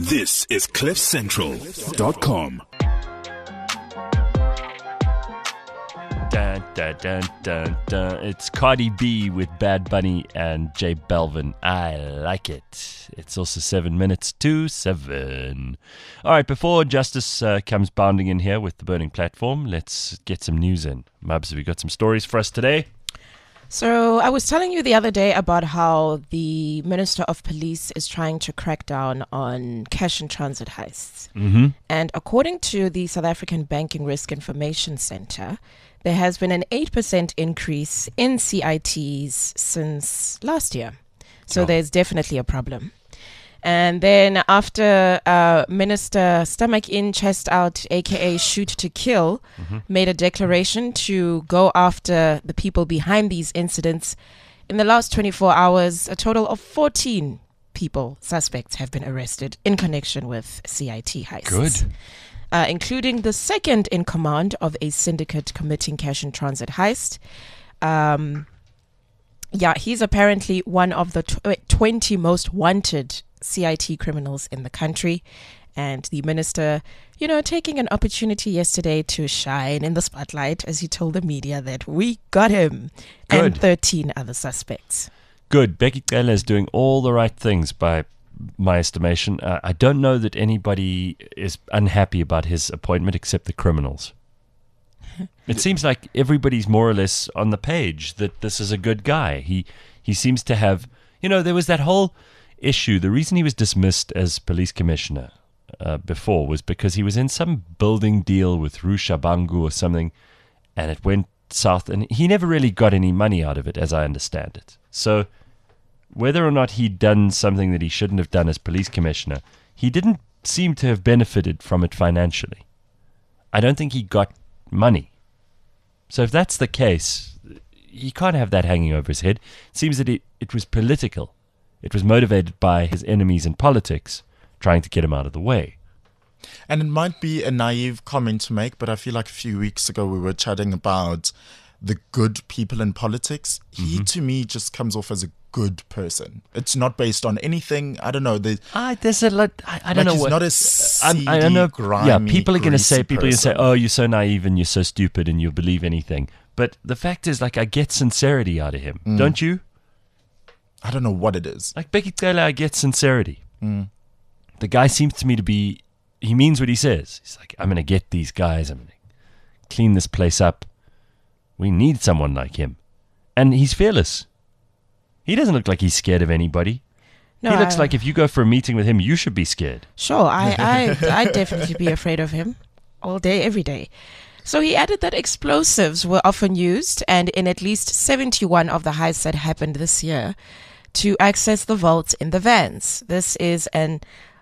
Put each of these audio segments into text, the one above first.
This is CliffCentral.com. Dun, dun, dun, dun, dun. It's Cardi B with Bad Bunny and J Balvin. I like it. It's also 7 minutes to 7. All right, before Justice comes bounding in here with the burning platform, let's get some news in. Mubs, have you got some stories for us today? So I was telling you the other day about how the Minister of Police is trying to crack down on cash and transit heists. Mm-hmm. And according to the South African Banking Risk Information Center, there has been an 8% increase in CITs since last year. So there's definitely a problem. And then after Minister Stomach In, Chest Out, aka Shoot to Kill, made a declaration to go after the people behind these incidents, in the last 24 hours, a total of 14 suspects have been arrested in connection with CIT heists. Good. Including the second in command of a syndicate committing cash and transit heist. He's apparently one of the 20 most wanted CIT criminals in the country. And the minister, taking an opportunity yesterday to shine in the spotlight as he told the media that we got him. Good. And 13 other suspects. Good. Becky Cele is doing all the right things by my estimation. I don't know that anybody is unhappy about his appointment except the criminals. It seems like everybody's more or less on the page that this is a good guy. He seems to have, there was that whole issue. The reason he was dismissed as police commissioner before was because he was in some building deal with Rushabangu or something, and it went south, and he never really got any money out of it, as I understand it. So whether or not he'd done something that he shouldn't have done as police commissioner, he didn't seem to have benefited from it financially. I don't think he got money. So if that's the case, he can't have that hanging over his head. It seems that it was political. It was motivated by his enemies in politics trying to get him out of the way. And it might be a naive comment to make, but I feel like a few weeks ago we were chatting about the good people in politics. He, to me, just comes off as a good person. It's not based on anything. I don't know. There's a lot. I don't know he's what. not a seedy, I know. grimy, Yeah, people are going to say, person. "Oh, you're so naive and you're so stupid and you'll believe anything." But the fact is, I get sincerity out of him, don't you? I don't know what it is. Like Becky Cele, I get sincerity. The guy seems to me to be. He means what he says. He's like, "I'm going to get these guys. I'm going to clean this place up." We need someone like him, and he's fearless. He doesn't look like he's scared of anybody. No, he looks like if you go for a meeting with him, you should be scared. Sure, I'd definitely be afraid of him all day, every day. So he added that explosives were often used, and in at least 71 of the heists that happened this year, to access the vaults in the vans. This is an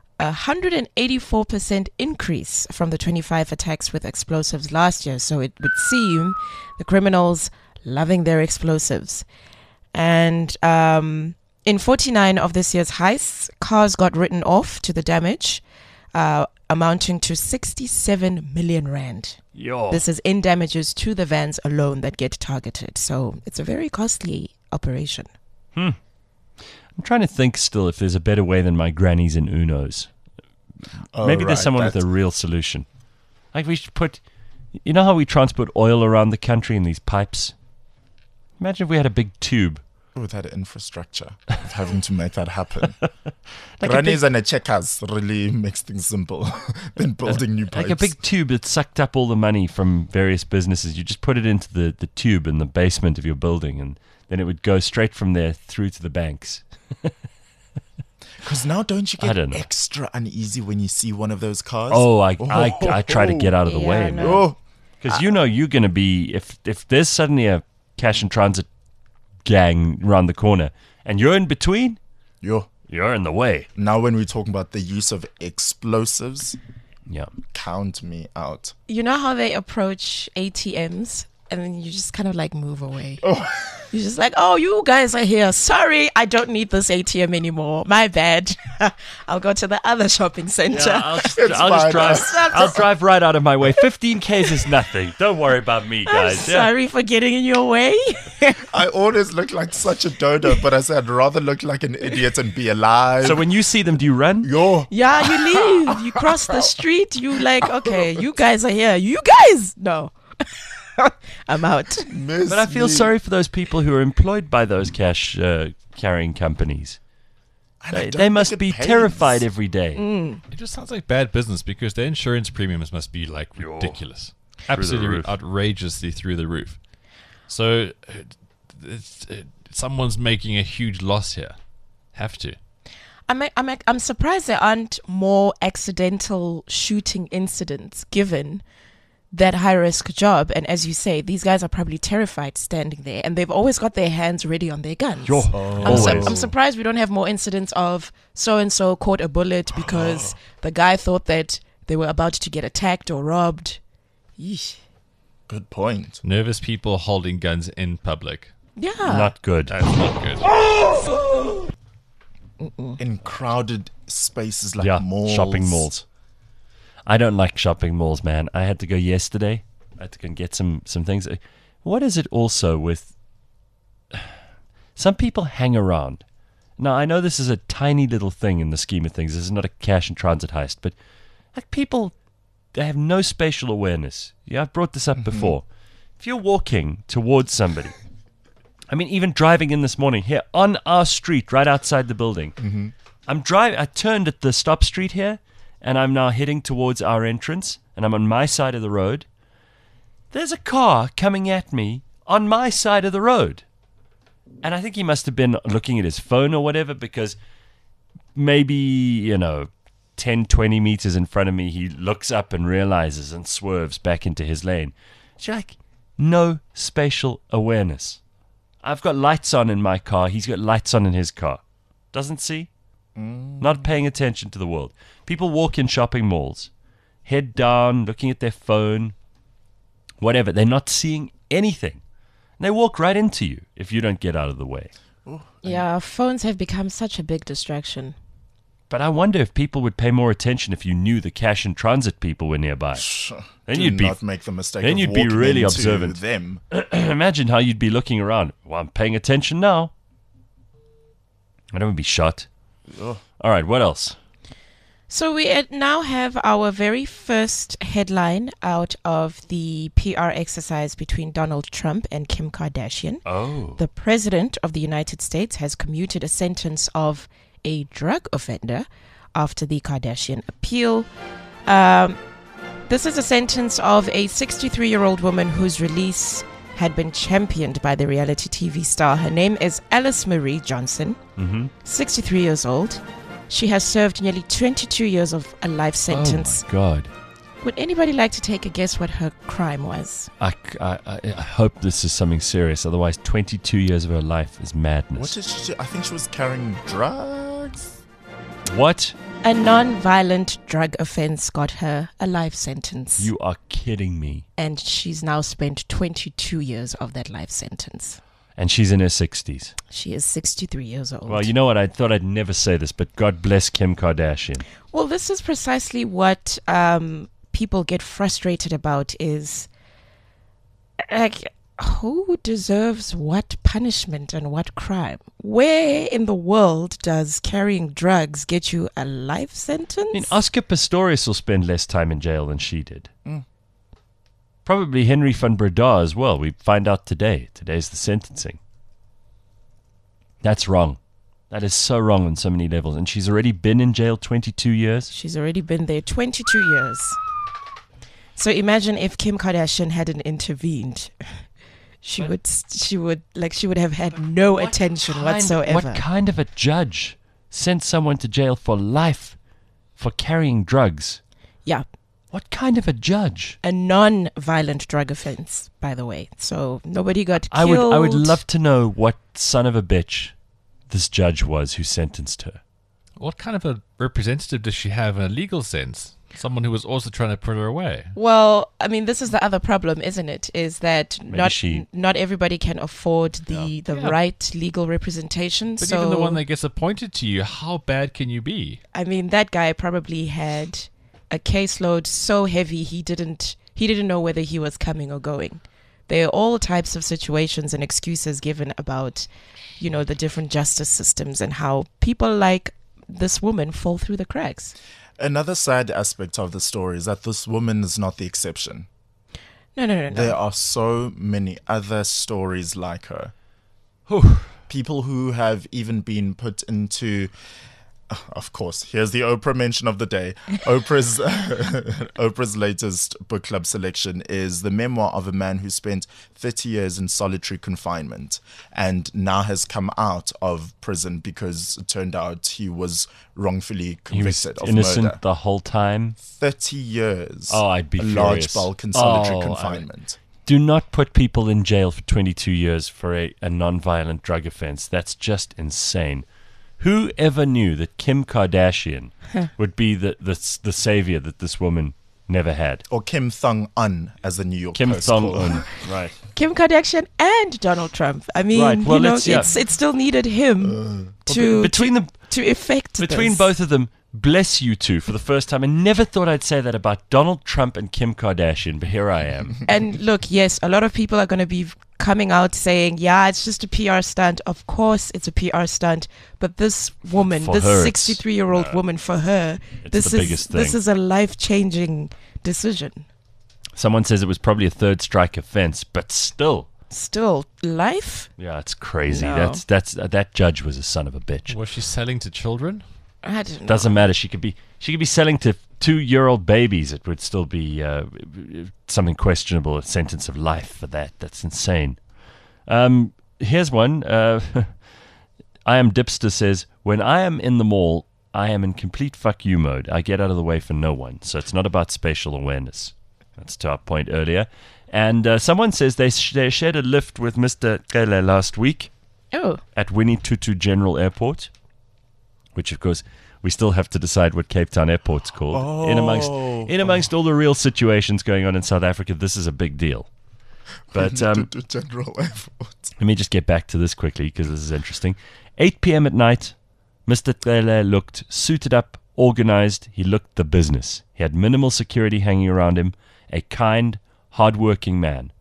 184% increase from the 25 attacks with explosives last year. So it would seem the criminals loving their explosives. And in 49 of this year's heists, cars got written off to the damage, amounting to 67 million rand. Yo. This is in damages to the vans alone that get targeted. So it's a very costly operation. I'm trying to think still if there's a better way than my grannies and Unos. Maybe there's someone with a real solution. Like we should put, how we transport oil around the country in these pipes? Imagine if we had a big tube. With that infrastructure of having to make that happen. Grannies and checkers really makes things simple than building new pipes. Like a big tube that sucked up all the money from various businesses. You just put it into the tube in the basement of your building, and then it would go straight from there through to the banks. Because now don't you get extra uneasy when you see one of those cars? Oh, I try to get out of the way. No. Because you're going to be, if there's suddenly a cash and transit gang around the corner and you're in between, you're in the way. Now when we're talking about the use of explosives, yeah, count me out. You know how they approach ATMs and then you just kind of like move away. You're just like, oh, you guys are here. Sorry, I don't need this ATM anymore. My bad. I'll go to the other shopping center. Yeah, I'll drive right out of my way. 15 Ks is nothing. Don't worry about me, guys. Sorry for getting in your way. I always look like such a dodo, but I said I'd rather look like an idiot and be alive. So when you see them, do you run? Yeah, you leave. You cross the street. You like, okay, you guys are here. You guys, no. I'm out. But I feel sorry for those people who are employed by those cash carrying companies. They must be terrified every day. It just sounds like bad business because their insurance premiums must be like ridiculous. Absolutely outrageously through the roof. So someone's making a huge loss here. Have to. I'm surprised there aren't more accidental shooting incidents given that high-risk job. And as you say, these guys are probably terrified standing there, and they've always got their hands ready on their guns. I'm surprised we don't have more incidents of so-and-so caught a bullet because the guy thought that they were about to get attacked or robbed. Yeesh. Good point. Nervous people holding guns in public. Yeah. Not good. That's not good. In crowded spaces like malls. Shopping malls. I don't like shopping malls, man. I had to go yesterday. I had to go and get some things. What is it also with... Some people hang around. Now, I know this is a tiny little thing in the scheme of things. This is not a cash and transit heist. But like people, they have no spatial awareness. Yeah, I've brought this up before. If you're walking towards somebody... I mean, even driving in this morning, here on our street, right outside the building. I turned at the stop street here, and I'm now heading towards our entrance, and I'm on my side of the road. There's a car coming at me on my side of the road. And I think he must have been looking at his phone or whatever, because maybe, 10, 20 meters in front of me, he looks up and realizes and swerves back into his lane. It's like, no spatial awareness. I've got lights on in my car. He's got lights on in his car. Doesn't see? Not paying attention to the world. People walk in shopping malls, head down, looking at their phone, whatever. They're not seeing anything. And they walk right into you if you don't get out of the way. Yeah, phones have become such a big distraction. But I wonder if people would pay more attention if you knew the cash and transit people were nearby. Then you'd not make the mistake. Then you'd be really observant. Them. Imagine how you'd be looking around. Well, I'm paying attention now. I don't want to be shot. All right, what else? So we now have our very first headline out of the PR exercise between Donald Trump and Kim Kardashian. Oh. The president of the United States has commuted a sentence of a drug offender after the Kardashian appeal. This is a sentence of a 63-year-old woman whose release had been championed by the reality TV star. Her name is Alice Marie Johnson, 63 years old. She has served nearly 22 years of a life sentence. Oh, my God. Would anybody like to take a guess what her crime was? I hope this is something serious. Otherwise, 22 years of her life is madness. What did she do? I think she was carrying drugs. What? A non-violent drug offense got her a life sentence. You are kidding me. And she's now spent 22 years of that life sentence. And she's in her 60s. She is 63 years old. Well, you know what? I thought I'd never say this, but God bless Kim Kardashian. Well, this is precisely what people get frustrated about is, like, who deserves what punishment and what crime? Where in the world does carrying drugs get you a life sentence? I mean, Oscar Pistorius will spend less time in jail than she did. Probably Henry van Breda as well. We find out today. Today's the sentencing. That's wrong. That is so wrong on so many levels. And she's already been in jail 22 years. She's already been there 22 years. So imagine if Kim Kardashian hadn't intervened. She would have had no attention whatsoever. What kind of a judge sent someone to jail for life for carrying drugs? Yeah. What kind of a judge? A non-violent drug offense, by the way. So nobody got killed. I would love to know what son of a bitch this judge was who sentenced her. What kind of a representative does she have in a legal sense? Someone who was also trying to put her away. Well, I mean, this is the other problem, isn't it? Is that Maybe not everybody can afford the right legal representation. But so even the one that gets appointed to you, how bad can you be? I mean, that guy probably had a caseload so heavy he didn't know whether he was coming or going. There are all types of situations and excuses given about, the different justice systems and how people like this woman fall through the cracks. Another sad aspect of the story is that this woman is not the exception. No. There are so many other stories like her. People who have even been put into... Of course, here's the Oprah mention of the day. Oprah's latest book club selection is the memoir of a man who spent 30 years in solitary confinement and now has come out of prison because it turned out he was wrongfully convicted of innocent murder. the whole time. 30 years. Oh, I'd be a furious. large bulk in solitary confinement. Do not put people in jail for 22 years for a non-violent drug offense. That's just insane. Who ever knew that Kim Kardashian would be the savior that this woman never had? Or Kim Thong-un, as the New York Kim Post called her. Thong-un, right. Kim Kardashian and Donald Trump. I mean, Right, well, it still needed him to effect Between this. both of them, bless you two for the first time. I never thought I'd say that about Donald Trump and Kim Kardashian, but here I am. And look, yes, a lot of people are going to be coming out saying, yeah, it's just a PR stunt. Of course it's a PR stunt. But this woman, For this her, 63-year-old woman, for her, It's the biggest thing. this is a life-changing decision. Someone says it was probably a third strike offense, but still. Still, life? Yeah, it's crazy. No. That judge was a son of a bitch. Was she selling to children? I don't know. Doesn't matter. She could be selling to 2-year-old babies. It would still be something questionable. A sentence of life for that. That's insane. Here's one. I Am Dipster says, when I am in the mall, I am in complete fuck you mode. I get out of the way for no one. So it's not about spatial awareness. That's to our point earlier. And someone says they shared a lift with Mr. Kele last week at Winnie Tutu General Airport, which, of course, we still have to decide what Cape Town Airport's called. In amongst all the real situations going on in South Africa, this is a big deal. But General Airport. let me just get back to this quickly because this is interesting. 8 p.m. at night, Mr. Trele looked suited up, organized. He looked the business. He had minimal security hanging around him. A kind, hard-working man.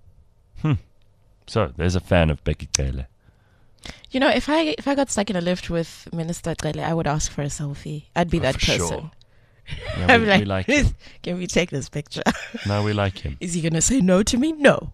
So, there's a fan of Becky Trele. You know, if I got stuck in a lift with Minister Trele, I would ask for a selfie. I'd be that for person. sure. I'd Yeah, be we like him. can we take this picture? No, we like him. Is he going to say no to me? No.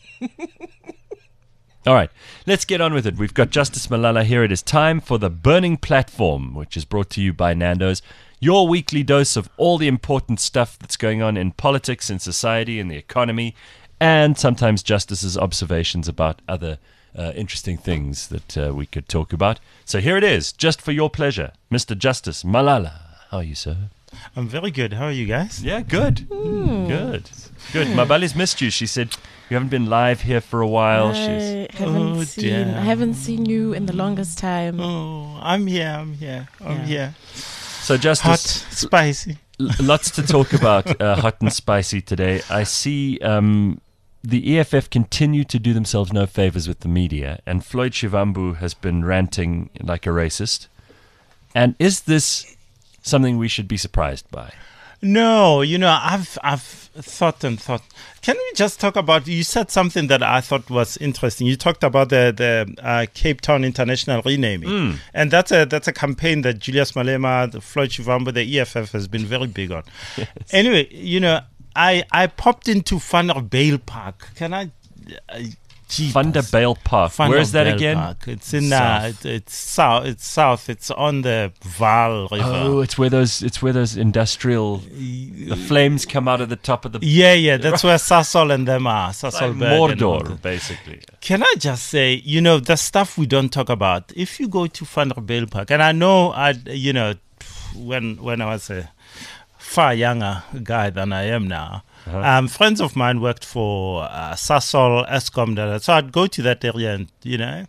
All right, let's get on with it. We've got Justice Malala here. It is time for the Burning Platform, which is brought to you by Nando's. Your weekly dose of all the important stuff that's going on in politics, in society, in the economy, and sometimes Justice's observations about other interesting things that we could talk about. So here it is, just for your pleasure. Mr. Justice Malala. How are you, sir? I'm very good. How are you guys? Yeah, good. Good. Mabali's missed you. She said you haven't been live here for a while. I dear. haven't seen you in the longest time. Oh, I'm here. I'm here. So Justice, Hot, spicy. Lots to talk about, hot and spicy today. I see the EFF continue to do themselves no favors with the media, and Floyd Shivambu has been ranting like a racist. And is this something we should be surprised by? No, I've thought. Can we just talk about? You said something that I thought was interesting. You talked about the Cape Town International renaming, and that's a campaign that Julius Malema, the Floyd Shivambu, the EFF has been very big on. Yes. Anyway, I popped into Vanderbijl Park. Can I? Vanderbijl Park. Where is that again? Park. It's in it's south. It's on the Vaal River. Oh, it's where those industrial the flames come out of the top of the Yeah, that's where Sasol and them are. like Sasolburg Mordor, basically. Can I just say, the stuff we don't talk about. If you go to Vanderbijl Park, and I know when I was a far younger guy than I am now. Friends of mine worked for Sasol, Eskom, so I'd go to that area and,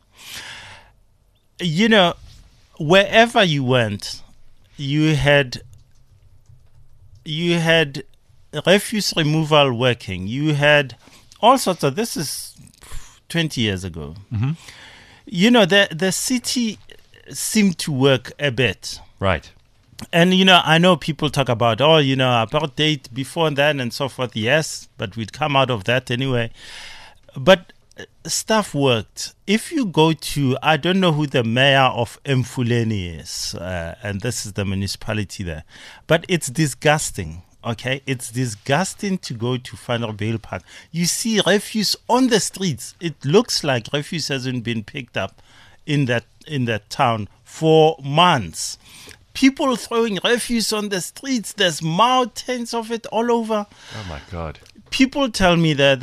wherever you went, you had you had refuse removal working. You had all sorts of. This is 20 years ago. You know, the city seemed to work a bit. Right. And, you know, I know people talk about, apartheid before then and so forth. Yes, but we'd come out of that anyway. But stuff worked. If you go to, I don't know who the mayor of Mfuleni is, and this is the municipality there, but it's disgusting. Okay, it's disgusting to go to Vanderbijl Park. You see refuse on the streets. It looks like refuse hasn't been picked up in that town for months. People throwing refuse on the streets. There's mountains of it all over. Oh my God. People tell me that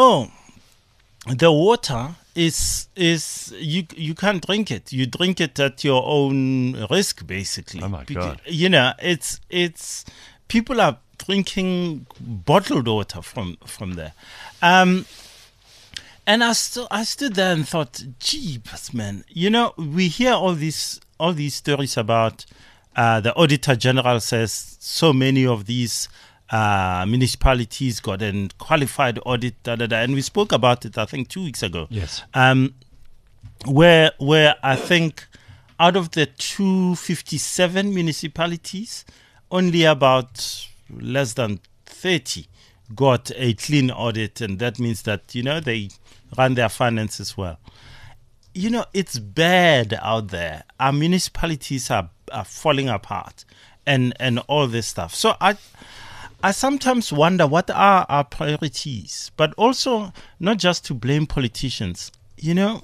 the water is you can't drink it. You drink it at your own risk, basically. Oh my God. You know, it's people are drinking bottled water from there. And I stood there and thought, jeepers, man. You know, we hear all these stories about the Auditor General says so many of these municipalities got a qualified audit, and we spoke about it, I think, 2 weeks ago. Yes. Where I think out of the 257 municipalities, only about less than 30 got a clean audit, and that means that, you know, they run their finances well. You know, it's bad out there. Our municipalities are falling apart and all this stuff. So I sometimes wonder what are our priorities, but also not just to blame politicians. You know,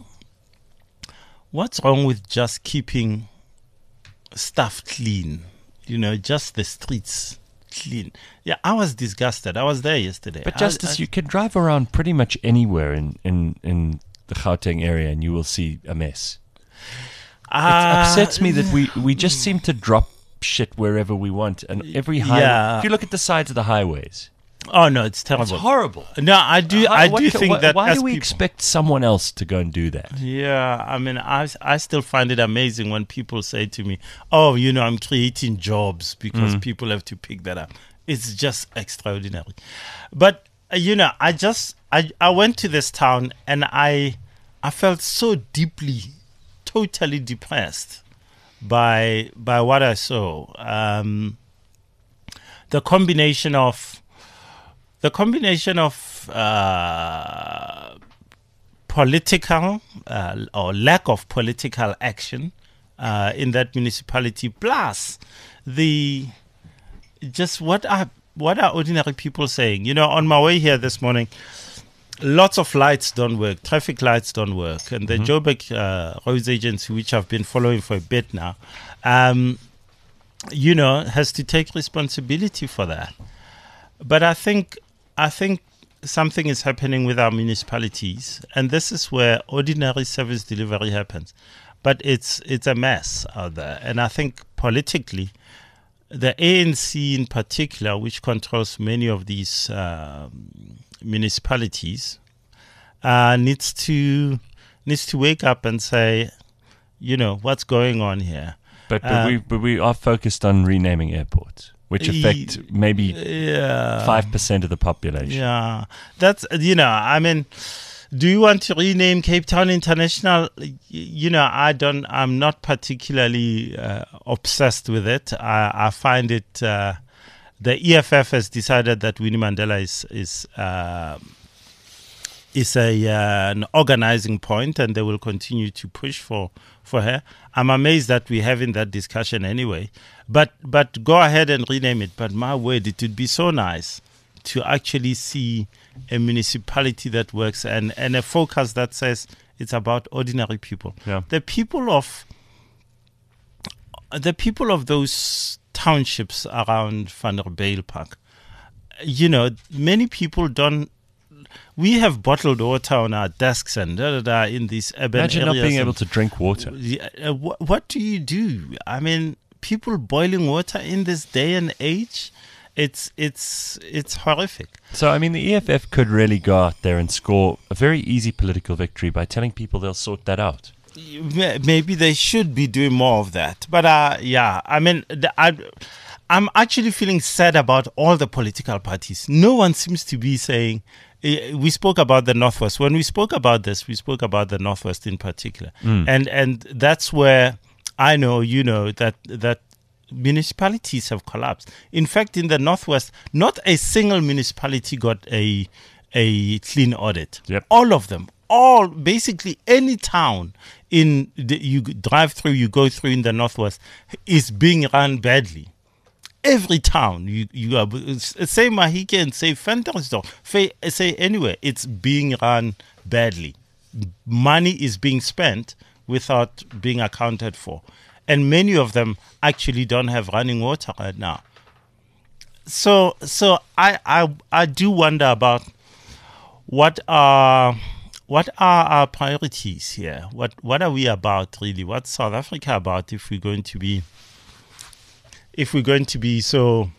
what's wrong with just keeping stuff clean? You know, just the streets clean. Yeah, I was disgusted. I was there yesterday. But Justice, you can drive around pretty much anywhere in the Gauteng area and you will see a mess. It upsets me that we just seem to drop shit wherever we want, and every highway. Yeah. If you look at the sides of the highways, oh no, it's terrible. it's horrible. No, I do think that. Why as do we people, expect someone else to go and do that? Yeah, I mean, I still find it amazing when people say to me, "Oh, you know, I'm creating jobs because people have to pick that up." It's just extraordinary. But you know, I went to this town and I felt so deeply, totally depressed by what I saw. The combination of political or lack of political action in that municipality, plus what are ordinary people saying? You know, on my way here this morning, lots of lights don't work, traffic lights don't work, and the Joburg Roads Agency, which I've been following for a bit now, you know, has to take responsibility for that. But I think something is happening with our municipalities, and this is where ordinary service delivery happens. But it's a mess out there, and I think politically, the ANC in particular, which controls many of these municipalities, needs to wake up and say, you know, what's going on here. But we are focused on renaming airports, which affect maybe 5% of the population. Yeah, that's, you know, I mean, do you want to rename Cape Town International? You know, I'm not particularly obsessed with it. I find it, the EFF has decided that Winnie Mandela is an organizing point, and they will continue to push for her. I'm amazed that we're having that discussion anyway. But go ahead and rename it. But my word, it would be so nice to actually see a municipality that works and a focus that says it's about ordinary people. Yeah. The people of those townships around Vanderbijl Park, you know, many people don't. We have bottled water on our desks and in these urban areas. Imagine not being able to drink water. What do you do? I mean, people boiling water in this day and age, it's horrific. So, I mean, the EFF could really go out there and score a very easy political victory by telling people they'll sort that out. Maybe they should be doing more of that. But yeah, I mean, I'm actually feeling sad about all the political parties. No one seems to be saying. We spoke about the Northwest. When we spoke about this, we spoke about the Northwest in particular, and that's where I know that municipalities have collapsed. In fact, in the Northwest, not a single municipality got a clean audit. Yep. All of them, basically any town you drive through, you go through in the Northwest is being run badly. Every town you are, say Mahikeng, say Ventersdorp, say anywhere, it's being run badly. Money is being spent without being accounted for, and many of them actually don't have running water right now. So I do wonder about what are our priorities here. What are we about really? What's South Africa about if we're going to be so,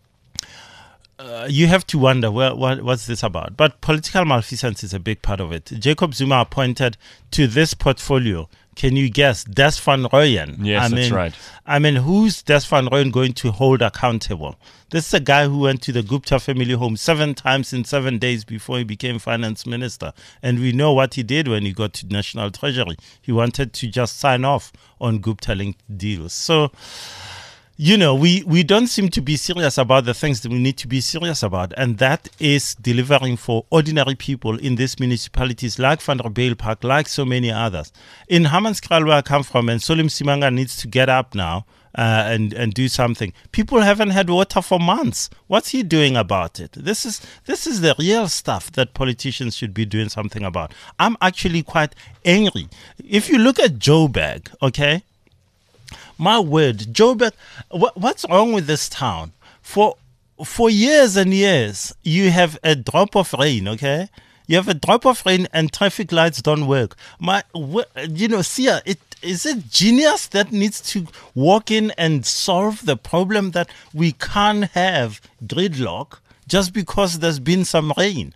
you have to wonder, what's this about? But political malfeasance is a big part of it. Jacob Zuma appointed to this portfolio, can you guess, Des van Rooyen? Yes, that's right. I mean, who's Des van Rooyen going to hold accountable? This is a guy who went to the Gupta family home 7 times in 7 days before he became finance minister. And we know what he did when he got to National Treasury. He wanted to just sign off on Gupta-linked deals. So, we don't seem to be serious about the things that we need to be serious about, and that is delivering for ordinary people in these municipalities like Vanderbijlpark, like so many others. In Hammanskraal, where I come from, and Solim Simanga needs to get up now and do something. People haven't had water for months. What's he doing about it? This is the real stuff that politicians should be doing something about. I'm actually quite angry. If you look at Joburg, okay? My word, Joburg, what's wrong with this town? For years and years, you have a drop of rain, okay? You have a drop of rain and traffic lights don't work. Sia, is it genius that needs to walk in and solve the problem that we can't have gridlock just because there's been some rain?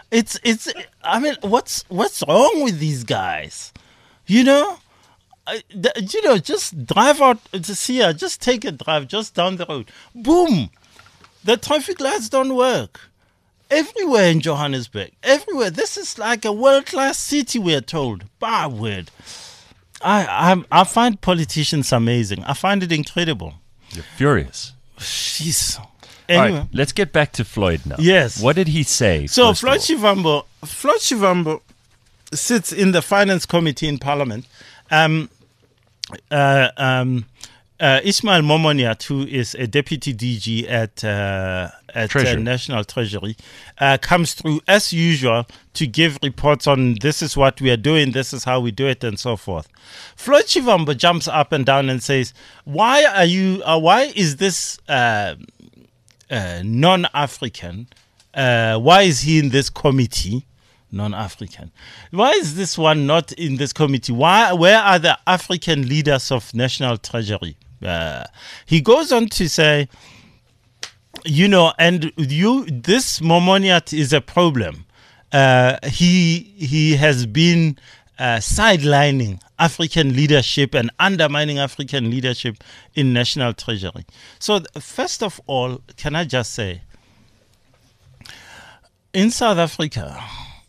What's wrong with these guys? Just drive out to Sia, just take a drive just down the road. Boom! The traffic lights don't work. Everywhere in Johannesburg. Everywhere. This is like a world-class city, we're told. Bah, word. I find politicians amazing. I find it incredible. You're furious. Jeez. Anyway. All right, let's get back to Floyd now. Yes. What did he say? So Floyd Shivambu sits in the Finance Committee in Parliament. Ismail Momoniat, who is a deputy DG at National Treasury, comes through as usual to give reports on this is what we are doing, this is how we do it, and so forth. Floyd Shivambu jumps up and down and says, "Why is this non-African? Why is he in this committee?" Non-African. Why is this one not in this committee? Where are the African leaders of National Treasury? He goes on to say, this Momoniat is a problem. He has been sidelining African leadership and undermining African leadership in National Treasury. So first of all, can I just say, in South Africa,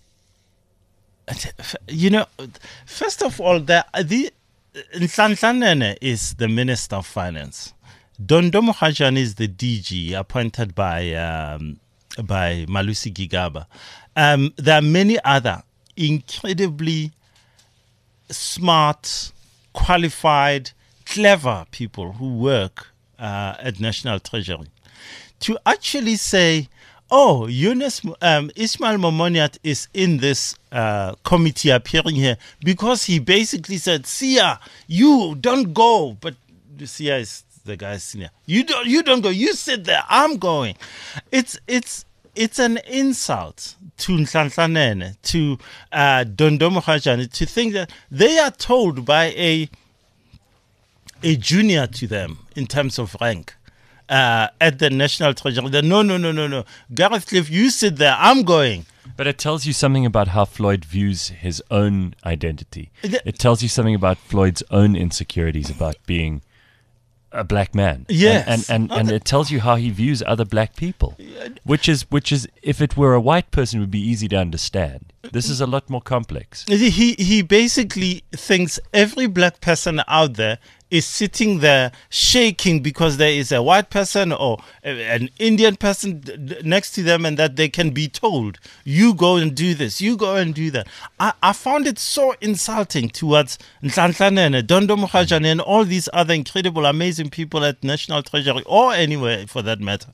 first of all, Nhlanhla Nene is the Minister of Finance. Dondo Mohajane is the DG appointed by Malusi Gigaba. There are many other incredibly smart, qualified, clever people who work at National Treasury. To actually say, Ismail Momoniat is in this committee appearing here because he basically said, "Sia, you don't go." But Sia is the guy's senior. You don't go. You sit there. I'm going. It's an insult to Nhlanhla Nene, to Dondo Mohajane, to think that they are told by a junior to them in terms of rank. At the National Treasury, no. Gareth Cliff, you sit there, I'm going. But it tells you something about how Floyd views his own identity. It tells you something about Floyd's own insecurities about being a black man. Yes. And it tells you how he views other black people, which is if it were a white person, it would be easy to understand. This is a lot more complex. He basically thinks every black person out there is sitting there shaking because there is a white person or an Indian person next to them, and that they can be told, you go and do this, you go and do that. I found it so insulting towards Nhlanhla, Dondo Mokgajane, and all these other incredible, amazing people at National Treasury, or anywhere for that matter.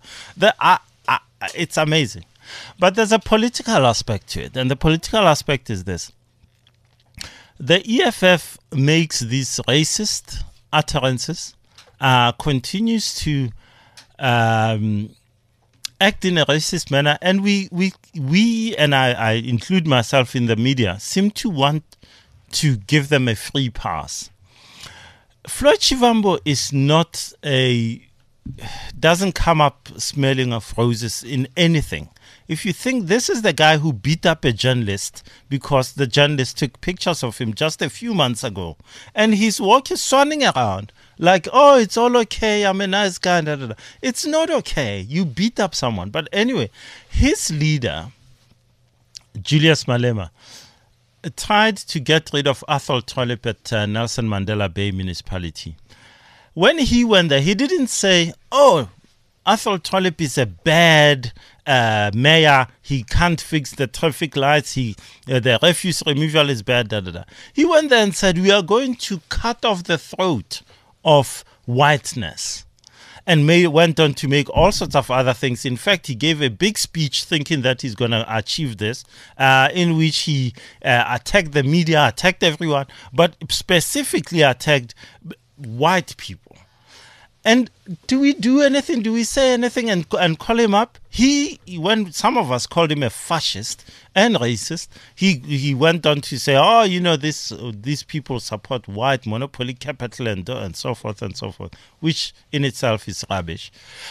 It's amazing. But there's a political aspect to it, and the political aspect is this. The EFF makes these racist utterances, continues to act in a racist manner, and we and I include myself in the media, seem to want to give them a free pass. Floyd Shivambu is not doesn't come up smelling of roses in anything. If you think this is the guy who beat up a journalist because the journalist took pictures of him just a few months ago, and he's swanning around like, oh, it's all okay, I'm a nice guy. Da, da, da. It's not okay. You beat up someone. But anyway, his leader, Julius Malema, tried to get rid of Athol Trollip at Nelson Mandela Bay Municipality. When he went there, he didn't say, oh, Athol Trollip is a bad mayor, he can't fix the traffic lights, the refuse removal is bad, da, da, da. He went there and said, we are going to cut off the throat of whiteness. And went on to make all sorts of other things. In fact, he gave a big speech thinking that he's going to achieve this, in which he attacked the media, attacked everyone, but specifically attacked white people. And do we do anything? Do we say anything and call him up? When some of us called him a fascist and racist, he went on to say, oh, you know, these people support white monopoly capital and so forth, which in itself is rubbish.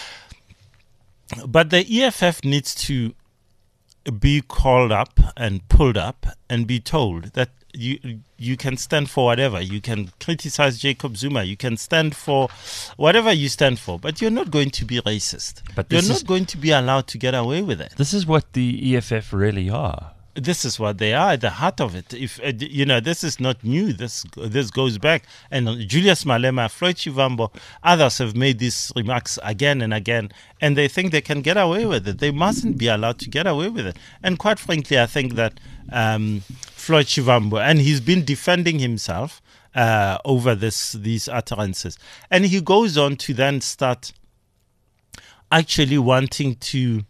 But the EFF needs to be called up and pulled up and be told that you can stand for whatever. You can criticize Jacob Zuma. You can stand for whatever you stand for, but you're not going to be racist. But you're not going to be allowed to get away with it. This is what the EFF really are. This is what they are at the heart of it. If this is not new. This goes back. And Julius Malema, Floyd Shivambu, others have made these remarks again and again, and they think they can get away with it. They mustn't be allowed to get away with it. And quite frankly, I think that Floyd Shivambu, and he's been defending himself over these utterances, and he goes on to then start actually wanting to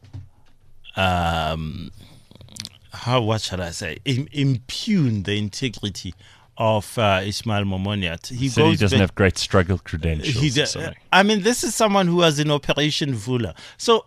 impugn the integrity of Ismail Momoniat. He doesn't have great struggle credentials. I mean, this is someone who was in Operation Vula. So,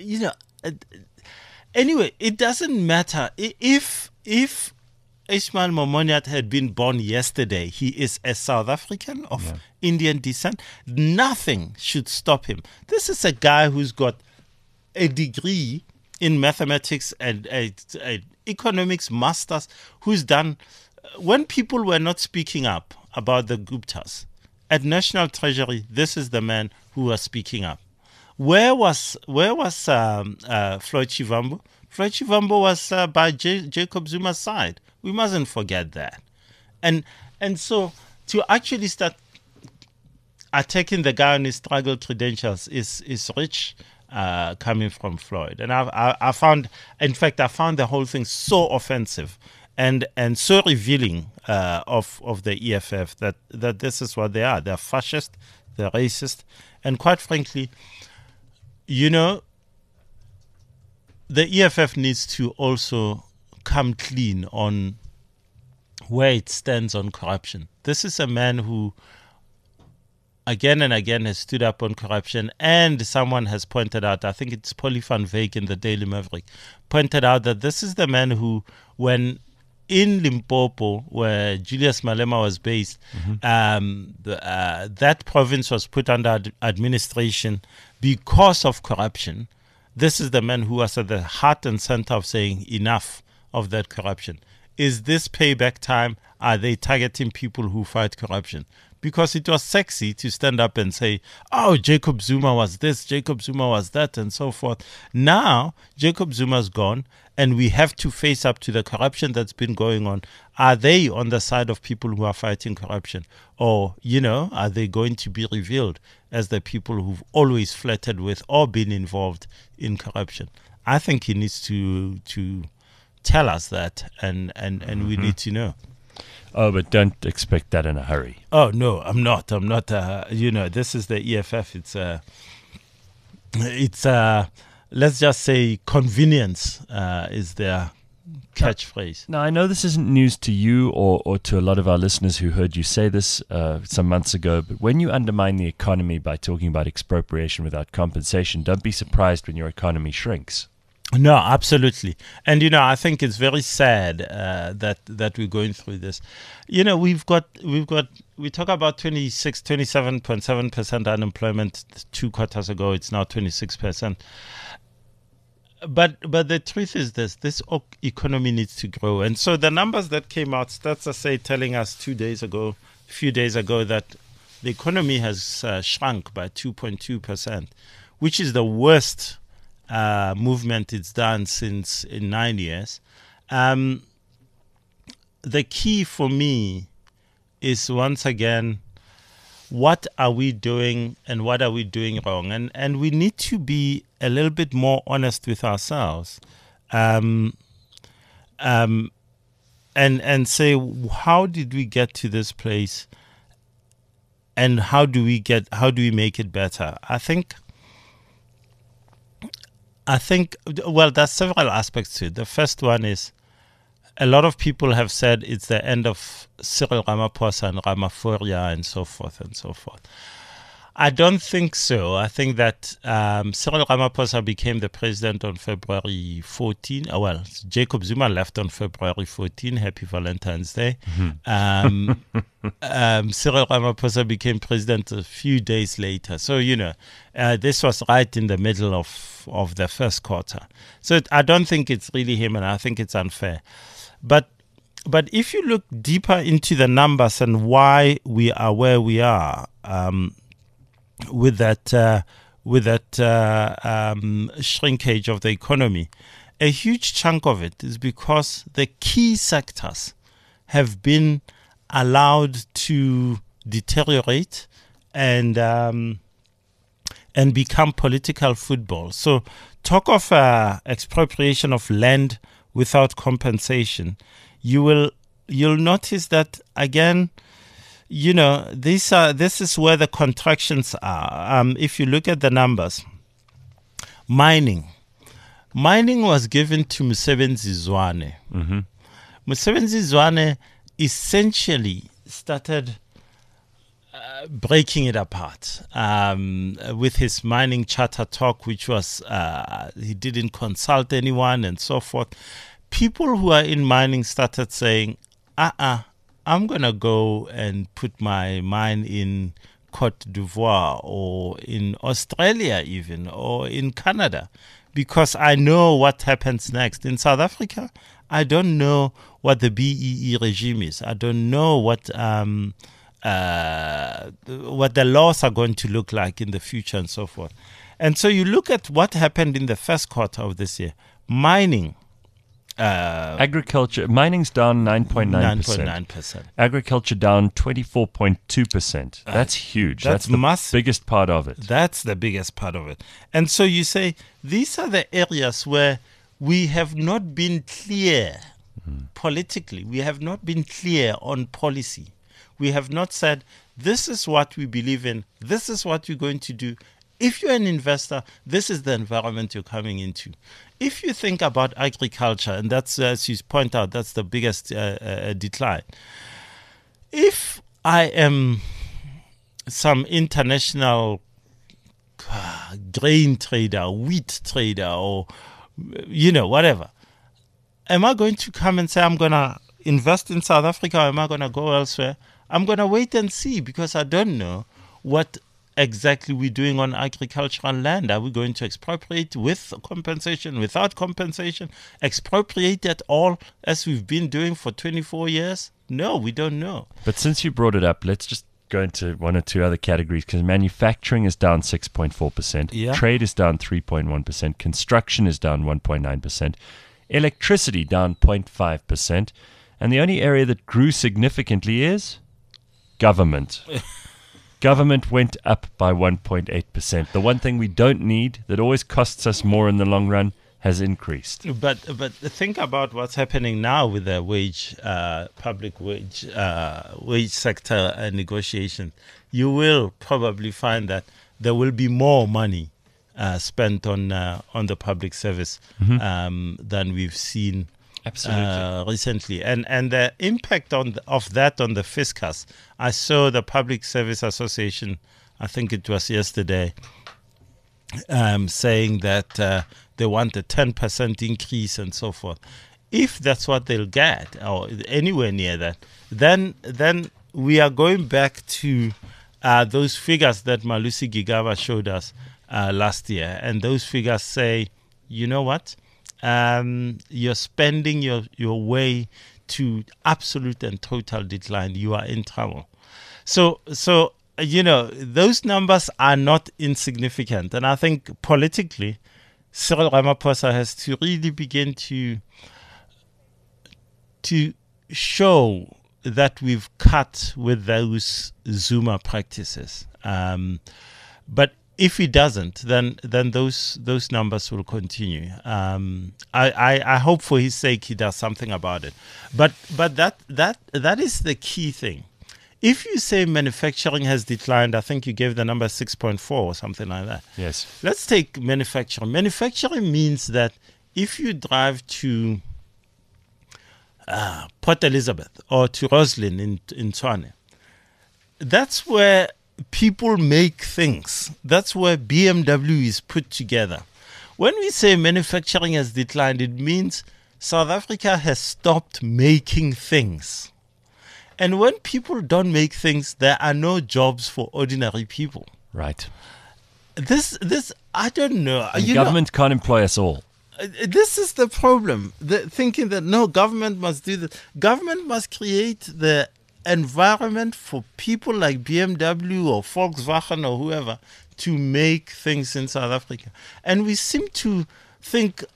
anyway, it doesn't matter. If Ismail Momoniat had been born yesterday, he is a South African of Indian descent. Nothing should stop him. This is a guy who's got a degree in mathematics and a economics masters, who's done, when people were not speaking up about the Guptas at National Treasury, this is the man who was speaking up. Where was Floyd Shivambu? Floyd Shivambu was by Jacob Zuma's side. We mustn't forget that. And so to actually start attacking the guy on his struggle credentials is rich. Coming from Floyd, and I found the whole thing so offensive and so revealing of the EFF that this is what they are. They're fascist, they're racist, and quite frankly, the EFF needs to also come clean on where it stands on corruption. This is a man who again and again has stood up on corruption, and someone has pointed out, I think it's Polly van Wyk in the Daily Maverick, pointed out that this is the man who, when in Limpopo, where Julius Malema was based, that province was put under administration because of corruption. This is the man who was at the heart and center of saying enough of that corruption. Is this payback time? Are they targeting people who fight corruption? because it was sexy to stand up and say, oh, Jacob Zuma was this, Jacob Zuma was that, and so forth. Now, Jacob Zuma's gone, and we have to face up to the corruption that's been going on. Are they on the side of people who are fighting corruption? Or, are they going to be revealed as the people who've always flirted with or been involved in corruption? I think he needs to tell us that, and we need to know. Oh, but don't expect that in a hurry. Oh, no, I'm not. This is the EFF. It's let's just say convenience is their catchphrase. Now, I know this isn't news to you or to a lot of our listeners who heard you say this some months ago, but when you undermine the economy by talking about expropriation without compensation, don't be surprised when your economy shrinks. No, absolutely. And, I think it's very sad that we're going through this. We talk about 27.7% unemployment 2 quarters ago. It's now 26%. But the truth is this economy needs to grow. And so the numbers that came out, Stats SA telling us a few days ago, that the economy has shrunk by 2.2%, which is the worst movement it's done since in 9 years. The key for me is, once again, what are we doing and what are we doing wrong? And we need to be a little bit more honest with ourselves, and say, how did we get to this place, and how do we make it better? I think there's several aspects to it. The first one is, a lot of people have said it's the end of Cyril Ramaphosa and Ramaphoria and so forth and so forth. I don't think so. I think that Cyril Ramaphosa became the president on February 14. Jacob Zuma left on February 14. Happy Valentine's Day. Cyril Ramaphosa became president a few days later. So, this was right in the middle of the first quarter. So I don't think it's really him, and I think it's unfair. But if you look deeper into the numbers and why we are where we are, with that shrinkage of the economy, a huge chunk of it is because the key sectors have been allowed to deteriorate and become political football. So talk of expropriation of land without compensation. You'll notice that again. This is where the contractions are. If you look at the numbers, mining was given to Msebenzi Zwane. Mm-hmm. Msebenzi Zwane essentially started breaking it apart with his mining charter talk, which was he didn't consult anyone and so forth. People who are in mining started saying, I'm going to go and put my mine in Cote d'Ivoire or in Australia even, or in Canada, because I know what happens next. In South Africa, I don't know what the BEE regime is. I don't know what the laws are going to look like in the future and so forth. And so you look at what happened in the first quarter of this year. Mining. Agriculture, mining's down 9.9%. Agriculture down 24.2%. That's huge. That's the massive. Biggest part of it. That's the biggest part of it. And so you say, these are the areas where we have not been clear politically. We have not been clear on policy. We have not said, this is what we believe in. This is what we're going to do. If you're an investor, this is the environment you're coming into. If you think about agriculture, and that's, as you point out, that's the biggest decline. If I am some international grain trader, wheat trader, or, whatever, am I going to come and say I'm going to invest in South Africa, or am I going to go elsewhere? I'm going to wait and see, because I don't know what exactly we're doing on agricultural land. Are we going to expropriate with compensation, without compensation, expropriate at all, as we've been doing for 24 years? No, we don't know. But since you brought it up, let's just go into one or two other categories because manufacturing is down 6.4%. Yeah. Trade is down 3.1%. Construction is down 1.9%. Electricity down 0.5%. And the only area that grew significantly is government. Government went up by 1.8%. The one thing we don't need, that always costs us more in the long run, has increased. But think about what's happening now with the public wage sector negotiation. You will probably find that there will be more money spent on the public service than we've seen recently, and the impact of that on the fiscus. I saw the Public Service Association, I think it was yesterday, saying that they want a 10% increase and so forth. If that's what they'll get, or anywhere near that, then we are going back to those figures that Malusi Gigaba showed us last year, and those figures say, you know what? You're spending your way to absolute and total decline. You are in trouble. So those numbers are not insignificant. And I think politically, Cyril Ramaphosa has to really begin to show that we've cut with those Zuma practices. But if he doesn't, then those numbers will continue. I hope for his sake he does something about it. But that is the key thing. If you say manufacturing has declined, I think you gave the number 6.4 or something like that. Yes. Let's take manufacturing. Manufacturing means that if you drive to Port Elizabeth or to Roslyn in Tshwane, that's where people make things. That's where BMW is put together. When we say manufacturing has declined, it means South Africa has stopped making things. And when people don't make things, there are no jobs for ordinary people. Right. This I don't know. And government can't employ us all. This is the problem. Thinking that no, government must do this. Government must create the environment for people like BMW or Volkswagen or whoever to make things in South Africa. And we seem to think,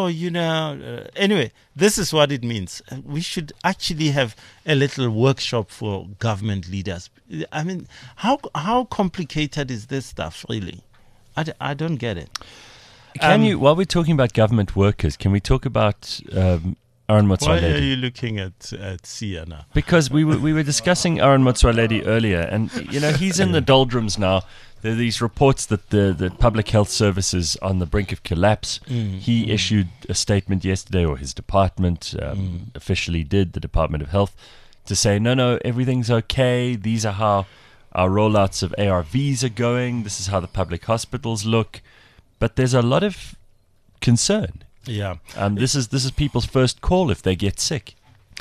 anyway, this is what it means. We should actually have a little workshop for government leaders. I mean, how complicated is this stuff, really? I don't get it. Can you, while we're talking about government workers, can we talk about Aaron Motsoaledi? Why are you looking at Sia now? Because we were discussing Aaron Motsoaledi earlier, and he's in the doldrums now. There are these reports that the public health service is on the brink of collapse. He issued a statement yesterday, or his department officially did, the Department of Health, to say, no, everything's okay. These are how our rollouts of ARVs are going. This is how the public hospitals look. But there's a lot of concern. Yeah. This is people's first call if they get sick.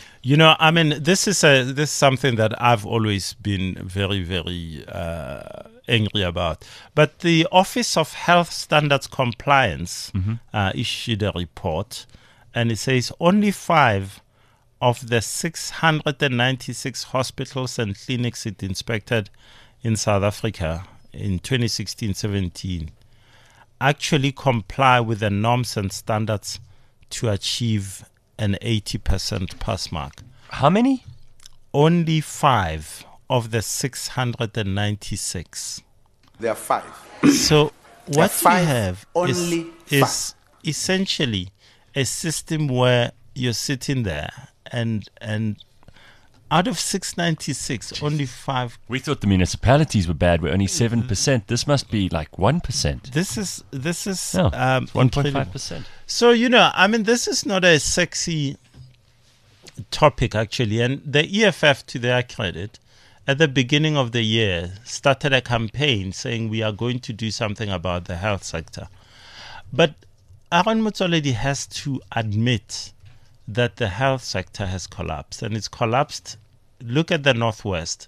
This is something that I've always been very, very angry about. But the Office of Health Standards Compliance issued a report, and it says only 5 of the 696 hospitals and clinics it inspected in South Africa in 2016-17 actually comply with the norms and standards to achieve an 80% pass mark. How many? Only 5 of the 696. There are 5. So what you have only is essentially a system where you're sitting there and out of 696, only 5. We thought the municipalities were bad. We're only 7%. This must be like 1%. This is 1.5%. So this is not a sexy topic actually. And the EFF, to their credit, at the beginning of the year, started a campaign saying we are going to do something about the health sector. But Aaron Motsoaledi has to admit that the health sector has collapsed, and it's collapsed. Look at the Northwest.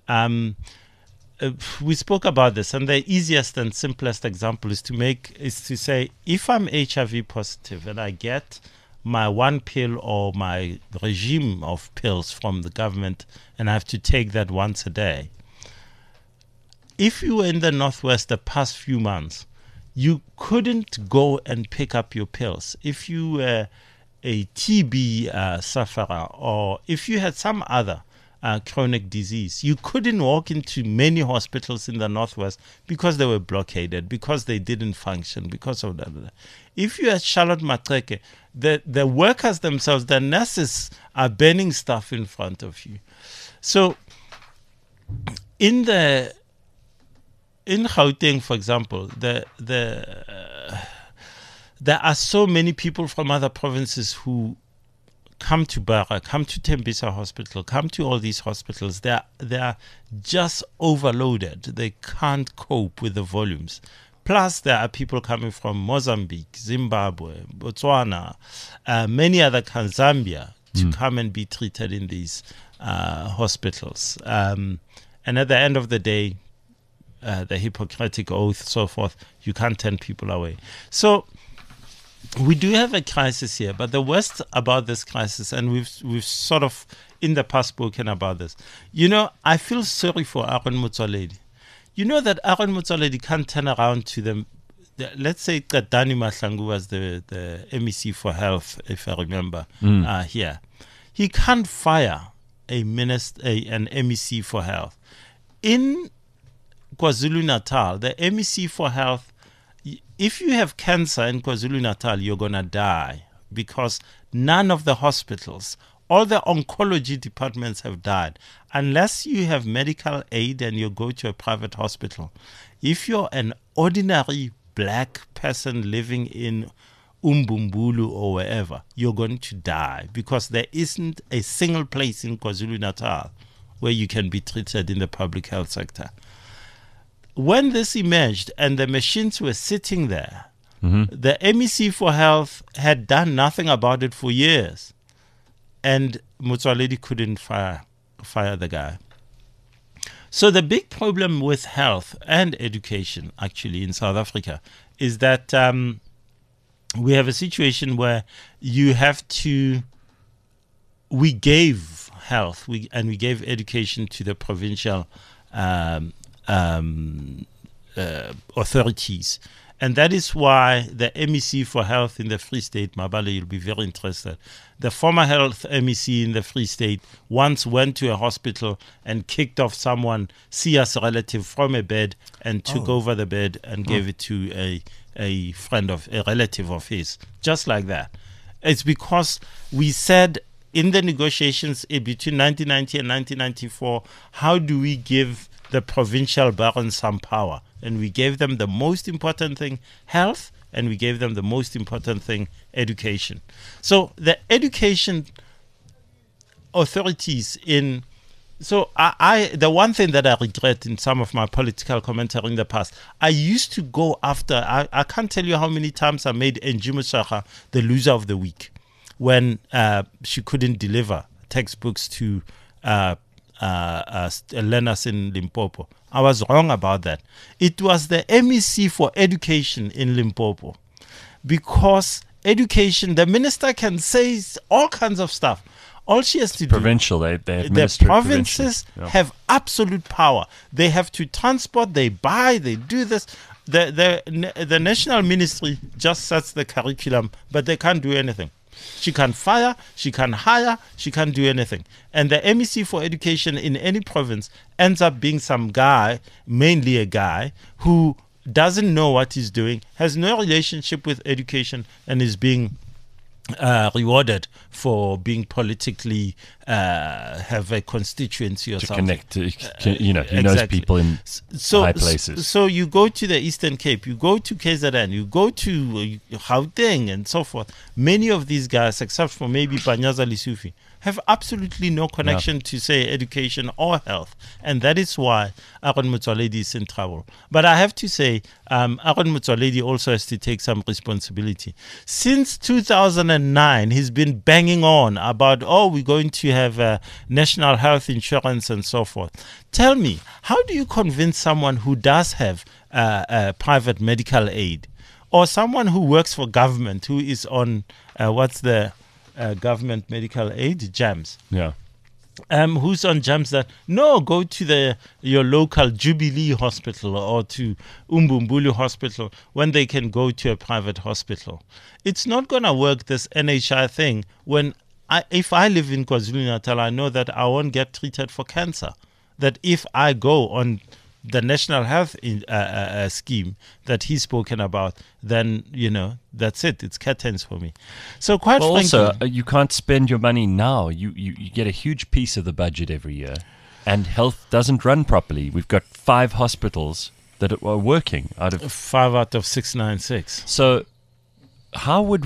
We spoke about this, and the easiest and simplest example is to say, if I'm HIV positive and I get my one pill or my regime of pills from the government, and I have to take that once a day, if you were in the Northwest the past few months, you couldn't go and pick up your pills. If you were a TB sufferer, or if you had some other chronic disease, you couldn't walk into many hospitals in the Northwest because they were blockaded, because they didn't function, because of that. If you had Charlotte Maxeke, the workers themselves, the nurses are burning stuff in front of you. So in Gauteng, for example, there are so many people from other provinces who come to Bara, come to Tembisa Hospital, come to all these hospitals. They are just overloaded. They can't cope with the volumes. Plus, there are people coming from Mozambique, Zimbabwe, Botswana, many other countries, Zambia, to come and be treated in these hospitals. And at the end of the day, the Hippocratic Oath, so forth, you can't turn people away. So we do have a crisis here, but the worst about this crisis, and we've sort of in the past spoken about this, I feel sorry for Aaron Motsoaledi. You know that Aaron Motsoaledi can't turn around to them. Let's say Qadani Mahlangu was the MEC for Health, if I remember, here. He can't fire an MEC for Health. In KwaZulu-Natal, the MEC for Health, if you have cancer in KwaZulu-Natal, you're going to die because none of the hospitals, all the oncology departments have died. Unless you have medical aid and you go to a private hospital, if you're an ordinary black person living in Umbumbulu or wherever, you're going to die because there isn't a single place in KwaZulu-Natal where you can be treated in the public health sector. When this emerged and the machines were sitting there, the MEC for Health had done nothing about it for years. And Motsoaledi couldn't fire the guy. So the big problem with health and education, actually, in South Africa is that we have a situation where you have to... We gave health and we gave education to the provincial authorities. And that is why the MEC for Health in the Free State, Mabale, you'll be very interested. The former health MEC in the Free State once went to a hospital and kicked off someone, Sia's relative, from a bed and took over the bed and gave it to a relative of his. Just like that. It's because we said in the negotiations between 1990 and 1994, how do we give the provincial barons some power? And we gave them the most important thing, health, and we gave them the most important thing, education. So the education authorities in... So the one thing that I regret in some of my political commentary in the past, I used to go after... I can't tell you how many times I made Njumu Shaka the loser of the week when she couldn't deliver textbooks to learners in Limpopo. I was wrong about that. It was the MEC for Education in Limpopo. Because education, the minister can say all kinds of stuff. All she has to provincial, do... they administer the provinces have absolute power. They have to transport, they buy, they do this. The national ministry just sets the curriculum, but they can't do anything. She can fire, she can hire, she can't do anything. And the MEC for Education in any province ends up being some guy, mainly a guy, who doesn't know what he's doing, has no relationship with education, and is being rewarded for being politically have a constituency or something. To connect to, he knows people in high places. So you go to the Eastern Cape, you go to KZN, you go to Gauteng and so forth. Many of these guys, except for maybe Panyaza Lesufi, have absolutely no connection to, say, education or health. And that is why Aaron Motsoaledi is in trouble. But I have to say, Aaron Motsoaledi also has to take some responsibility. Since 2009, he's been banging on about, we're going to have national health insurance and so forth. Tell me, how do you convince someone who does have private medical aid, or someone who works for government, who is on, government medical aid, JAMS? Yeah. who's on jumps that no, go to your local Jubilee hospital or to Umbumbulu hospital when they can go to a private hospital. It's not going to work, this NHI thing, when if I live in KwaZulu-Natal, I know that I won't get treated for cancer. That if I go on the national health scheme that he's spoken about, then, that's it. It's curtains for me. So quite frankly... Also, you can't spend your money now. You get a huge piece of the budget every year, and health doesn't run properly. We've got 5 hospitals that are working out of... 5 out of 696. So how would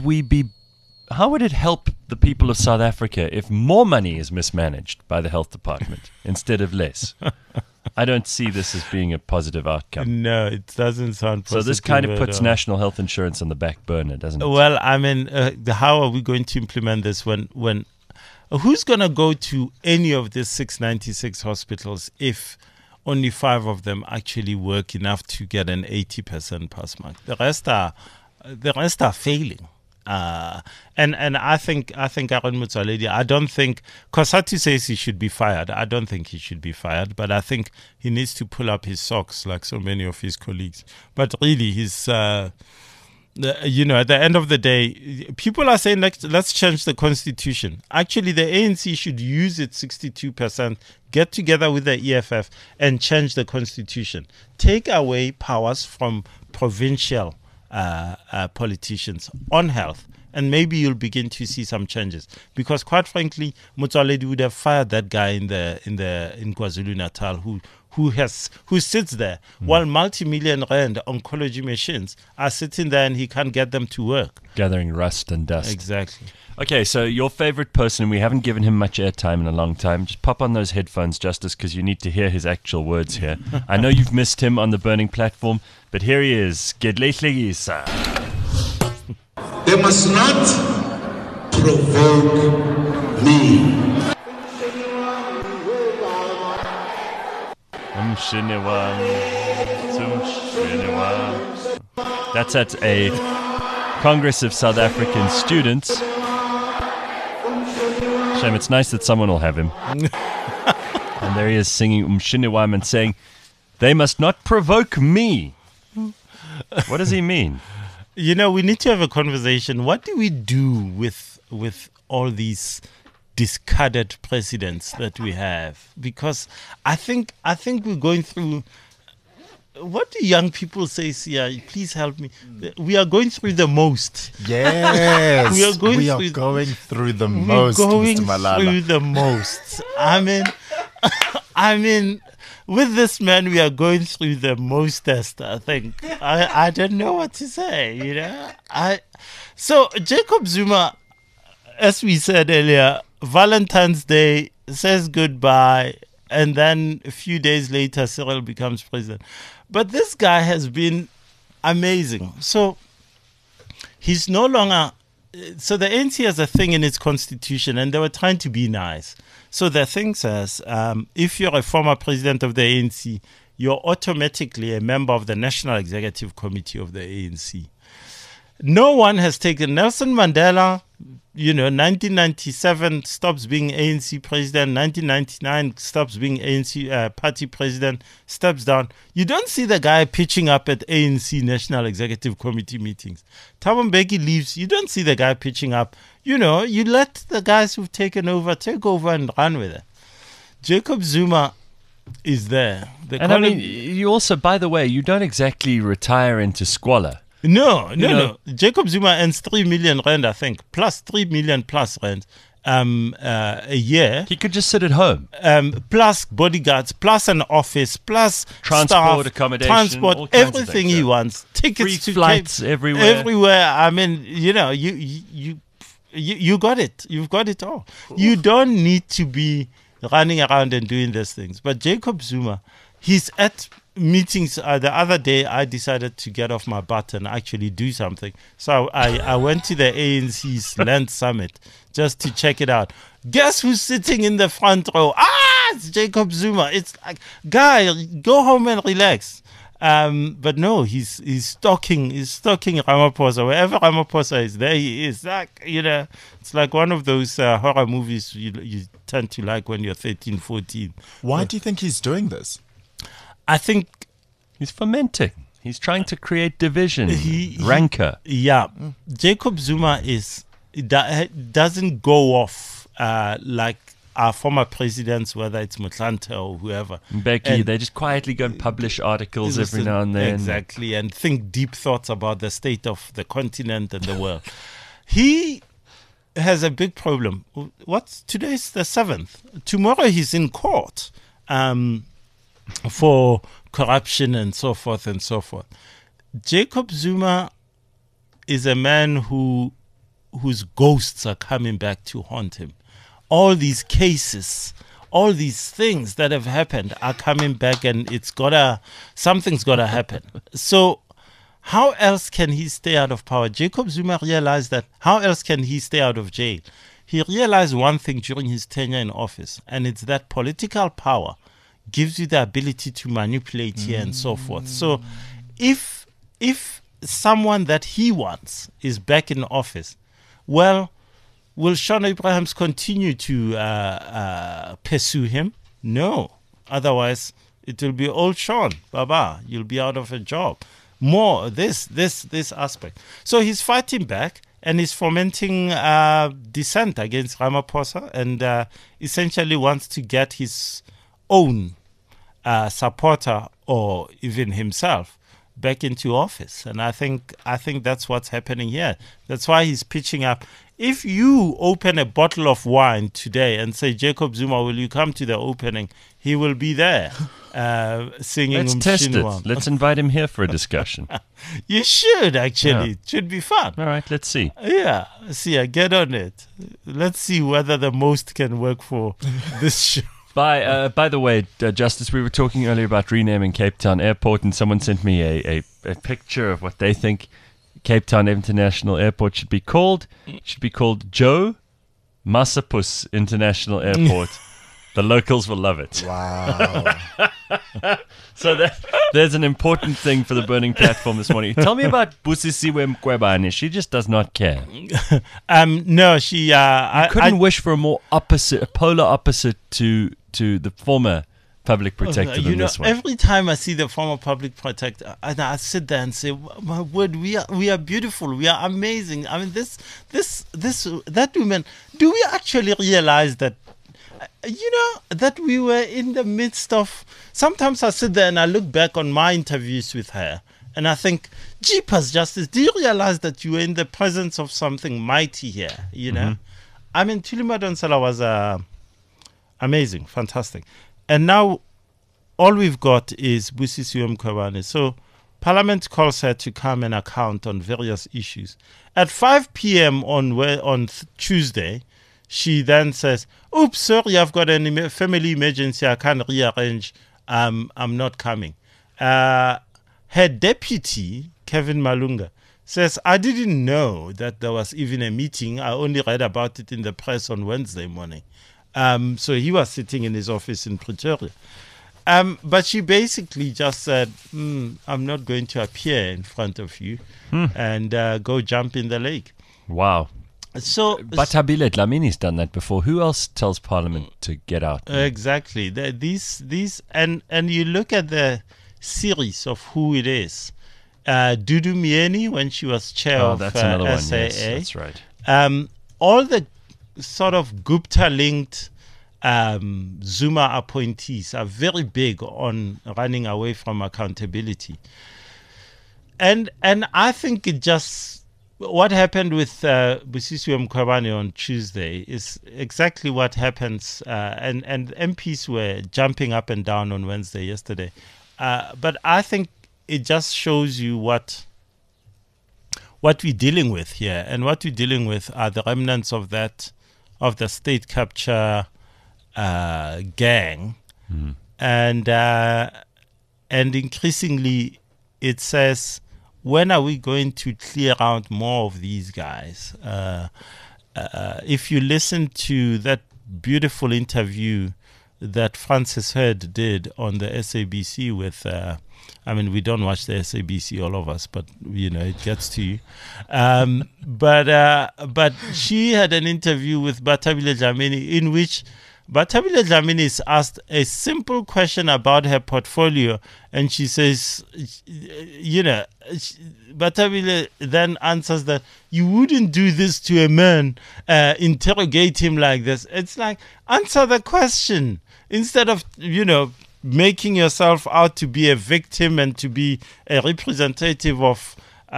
it help the people of South Africa if more money is mismanaged by the health department instead of less? I don't see this as being a positive outcome. No, it doesn't sound positive. So this kind of puts national health insurance on the back burner, doesn't it? Well, I mean, how are we going to implement this when who's going to go to any of these 696 hospitals if only 5 of them actually work enough to get an 80% pass mark? The rest are failing. And I think Aaron Motsoaledi, I don't think Kosatu says he should be fired. I don't think he should be fired, but I think he needs to pull up his socks like so many of his colleagues. But really, he's at the end of the day, people are saying let's change the constitution. Actually, the ANC should use its 62%, get together with the EFF and change the constitution. Take away powers from provincial politicians on health, and maybe you'll begin to see some changes. Because quite frankly, Motsoaledi would have fired that guy in KwaZulu-Natal who sits there while multi-million rand oncology machines are sitting there and he can't get them to work, gathering rust and dust. Exactly. Okay, so your favorite person, we haven't given him much airtime in a long time. Just pop on those headphones, Justice, because you need to hear his actual words here. I know you've missed him on the Burning Platform, but here he is. Gedlehlekisa. They must not provoke me. That's at a Congress of South African Students. Shame, it's nice that someone will have him. And there he is singing Umshiniwam and saying, "They must not provoke me." What does he mean? We need to have a conversation. What do we do with all these discarded presidents that we have? Because I think we're going through... What do young people say, Sia? Please help me. We are going through the most. Yes. we are going through the most, Mr. Malala. Through the most. I mean, with this man, we are going through the mostest, I think. I don't know what to say, So, Jacob Zuma, as we said earlier, Valentine's Day says goodbye, and then a few days later, Cyril becomes president. But this guy has been amazing. So he's no longer... So the ANC has a thing in its constitution, and they were trying to be nice. So the thing says, if you're a former president of the ANC, you're automatically a member of the National Executive Committee of the ANC. No one has taken... Nelson Mandela... 1997 stops being ANC president. 1999 stops being ANC party president, steps down. You don't see the guy pitching up at ANC National Executive Committee meetings. Thabo Mbeki leaves. You don't see the guy pitching up. You let the guys who've taken over take over and run with it. Jacob Zuma is there. You also, by the way, you don't exactly retire into squalor. No. Jacob Zuma earns 3 million rand, I think, plus 3 million plus rand a year. He could just sit at home. Plus bodyguards, plus an office, plus transport, staff, accommodation, all kinds everything of things, he wants. Tickets free to flights everywhere. Everywhere. I mean, you got it. You've got it all. You don't need to be running around and doing these things. But Jacob Zuma, he's at meetings. The other day I decided to get off my butt and actually do something, so I went to the ANC's Land Summit just to check it out. Guess who's sitting in the front row? It's Jacob Zuma. It's like, guy, go home and relax. But no, he's stalking Ramaphosa. Wherever Ramaphosa is, there he is. Like, it's like one of those horror movies you tend to like when you're 13, 14. Why do you think he's doing this? I think He's fermenting. He's trying to create division, rancor. Yeah, Jacob Zuma doesn't go off like our former presidents, whether it's Motlanthe or whoever. Becky, they just quietly go and publish articles every now and then. Exactly, and think deep thoughts about the state of the continent and the world. He has a big problem. Today's the 7th. Tomorrow he's in court for corruption and so forth and so forth. Jacob Zuma is a man whose ghosts are coming back to haunt him. All these cases, all these things that have happened are coming back, and something's gotta happen. So how else can he stay out of power? Jacob Zuma realized that. How else can he stay out of jail? He realized one thing during his tenure in office, and it's that political power gives you the ability to manipulate here and so forth. So if someone that he wants is back in office, well, will Shaun Abrahams continue to pursue him? No. Otherwise, it will be old Shaun. Baba, you'll be out of a job. More this aspect. So he's fighting back, and he's fomenting dissent against Ramaphosa, and essentially wants to get his own supporter or even himself back into office. And I think that's what's happening here. That's why he's pitching up. If you open a bottle of wine today and say, Jacob Zuma, will you come to the opening? He will be there singing. Let's test it. Let's invite him here for a discussion. You should, actually. Yeah. It should be fun. All right, let's see. Yeah, get on it. Let's see whether the most can work for this show. By the way, Justice, we were talking earlier about renaming Cape Town Airport, and someone sent me a picture of what they think Cape Town International Airport should be called. It should be called Joe Massapus International Airport. The locals will love it. Wow. So there's an important thing for the Burning Platform this morning. Tell me about Busisiwe Mqwebane. She just does not care. No, she... I couldn't wish for a polar opposite to the former public protector than this one. Every time I see the former public protector, I sit there and say, my word, we are beautiful, we are amazing. I mean, that woman, do we actually realize that, that we were in the midst of... Sometimes I sit there and I look back on my interviews with her and I think, Jeepers Justice, do you realize that you were in the presence of something mighty here, Mm-hmm. I mean, Thuli Madonsela was amazing, fantastic. And now all we've got is Busisiwe Mqwebane. So Parliament calls her to come and account on various issues. At 5 p.m. on Tuesday, she then says, oops, sorry, I've got a family emergency. I can't rearrange. I'm not coming. Her deputy, Kevin Malunga, says, I didn't know that there was even a meeting. I only read about it in the press on Wednesday morning. So he was sitting in his office in Pretoria. But she basically just said, I'm not going to appear in front of you and go jump in the lake. Wow. So, but Thabile Dlamini's done that before. Who else tells Parliament to get out? Exactly. These and you look at the series of who it is. Dudu Myeni, when she was chair of that's another SAA. one. Yes, that's right. All the sort of Gupta-linked Zuma appointees are very big on running away from accountability. And I think it just... What happened with Busisiwe Mqwebane on Tuesday is exactly what happens, and MPs were jumping up and down on Wednesday yesterday. But I think it just shows you what we're dealing with here, and what we're dealing with are the remnants of the state capture gang, and increasingly it says, when are we going to clear out more of these guys? If you listen to that beautiful interview that Francis Heard did on the SABC with. We don't watch the SABC, all of us, but it gets to you. But she had an interview with Bathabile Dlamini in which Bathabile Dlamini is asked a simple question about her portfolio, and she says, Bathabile then answers that you wouldn't do this to a man, interrogate him like this. It's like, answer the question instead of, making yourself out to be a victim and to be a representative of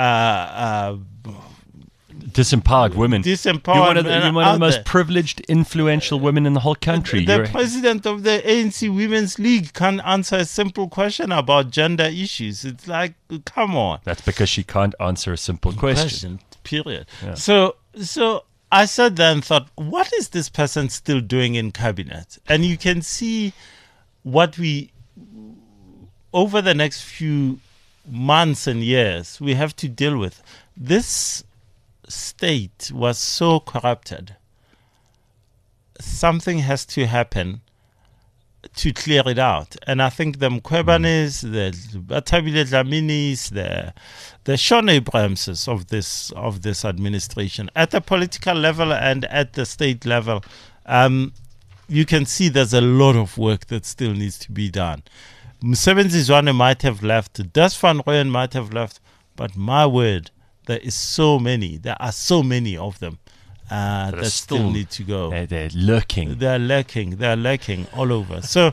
disempowered women. Disempowered. You're one of the most privileged, influential women in the whole country. The president of the ANC Women's League can't answer a simple question about gender issues. It's like, come on. That's because she can't answer a simple question. Period. Yeah. So I sat there and thought, what is this person still doing in cabinet? And you can see what over the next few months and years, we have to deal with. This state was so corrupted. Something has to happen to clear it out. And I think the Mkhwebanes, the Bathabile Dlaminis, the Shaun Abrahamses of this administration, at the political level and at the state level, you can see there's a lot of work that still needs to be done. Msebenzi Zwane might have left, Des van Rooyen might have left, but my word, there are so many of them that still need to go. They're lurking. They're lurking all over. So,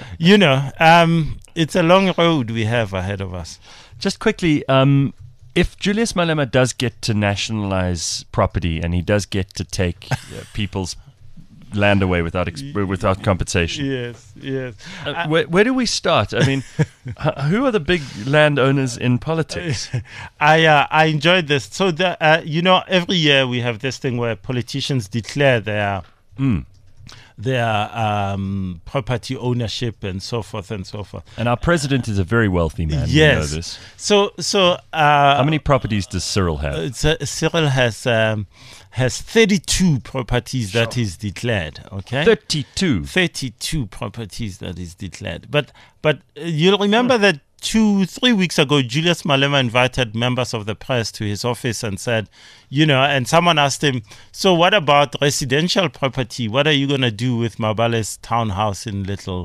it's a long road we have ahead of us. Just quickly, if Julius Malema does get to nationalize property and he does get to take people's land away without compensation. Yes. Where do we start? I mean, who are the big landowners in politics? I enjoyed this. So, every year we have this thing where politicians declare their property ownership and so forth and so forth. And our president is a very wealthy man. Yes. We know this. So how many properties does Cyril have? Cyril has 32 properties that he's declared. Okay, 32 properties that is declared. But you'll remember that 2-3 weeks ago, Julius Malema invited members of the press to his office and said, and someone asked him, so what about residential property? What are you going to do with Mabale's townhouse in Little,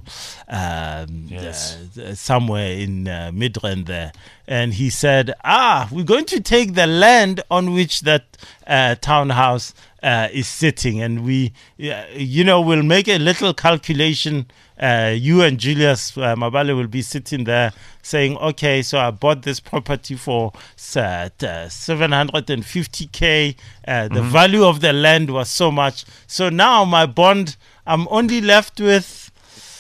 somewhere in Midrand there? And he said, we're going to take the land on which that townhouse is sitting, and we'll make a little calculation. You and Julius Mabale will be sitting there saying, okay, so I bought this property for 750K. The value of the land was so much. So now my bond, I'm only left with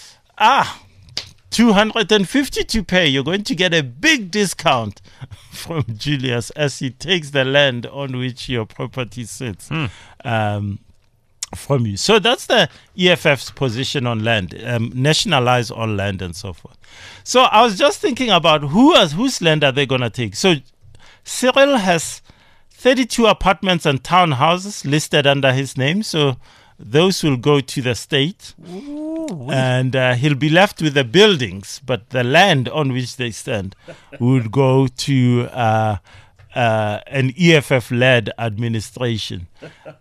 250 to pay. You're going to get a big discount from Julius as he takes the land on which your property sits. From you. So that's the EFF's position on land, nationalize all land and so forth. So I was just thinking about whose land are they going to take? So Cyril has 32 apartments and townhouses listed under his name. So those will go to the state. Ooh, and he'll be left with the buildings, but the land on which they stand would go to an EFF-led administration.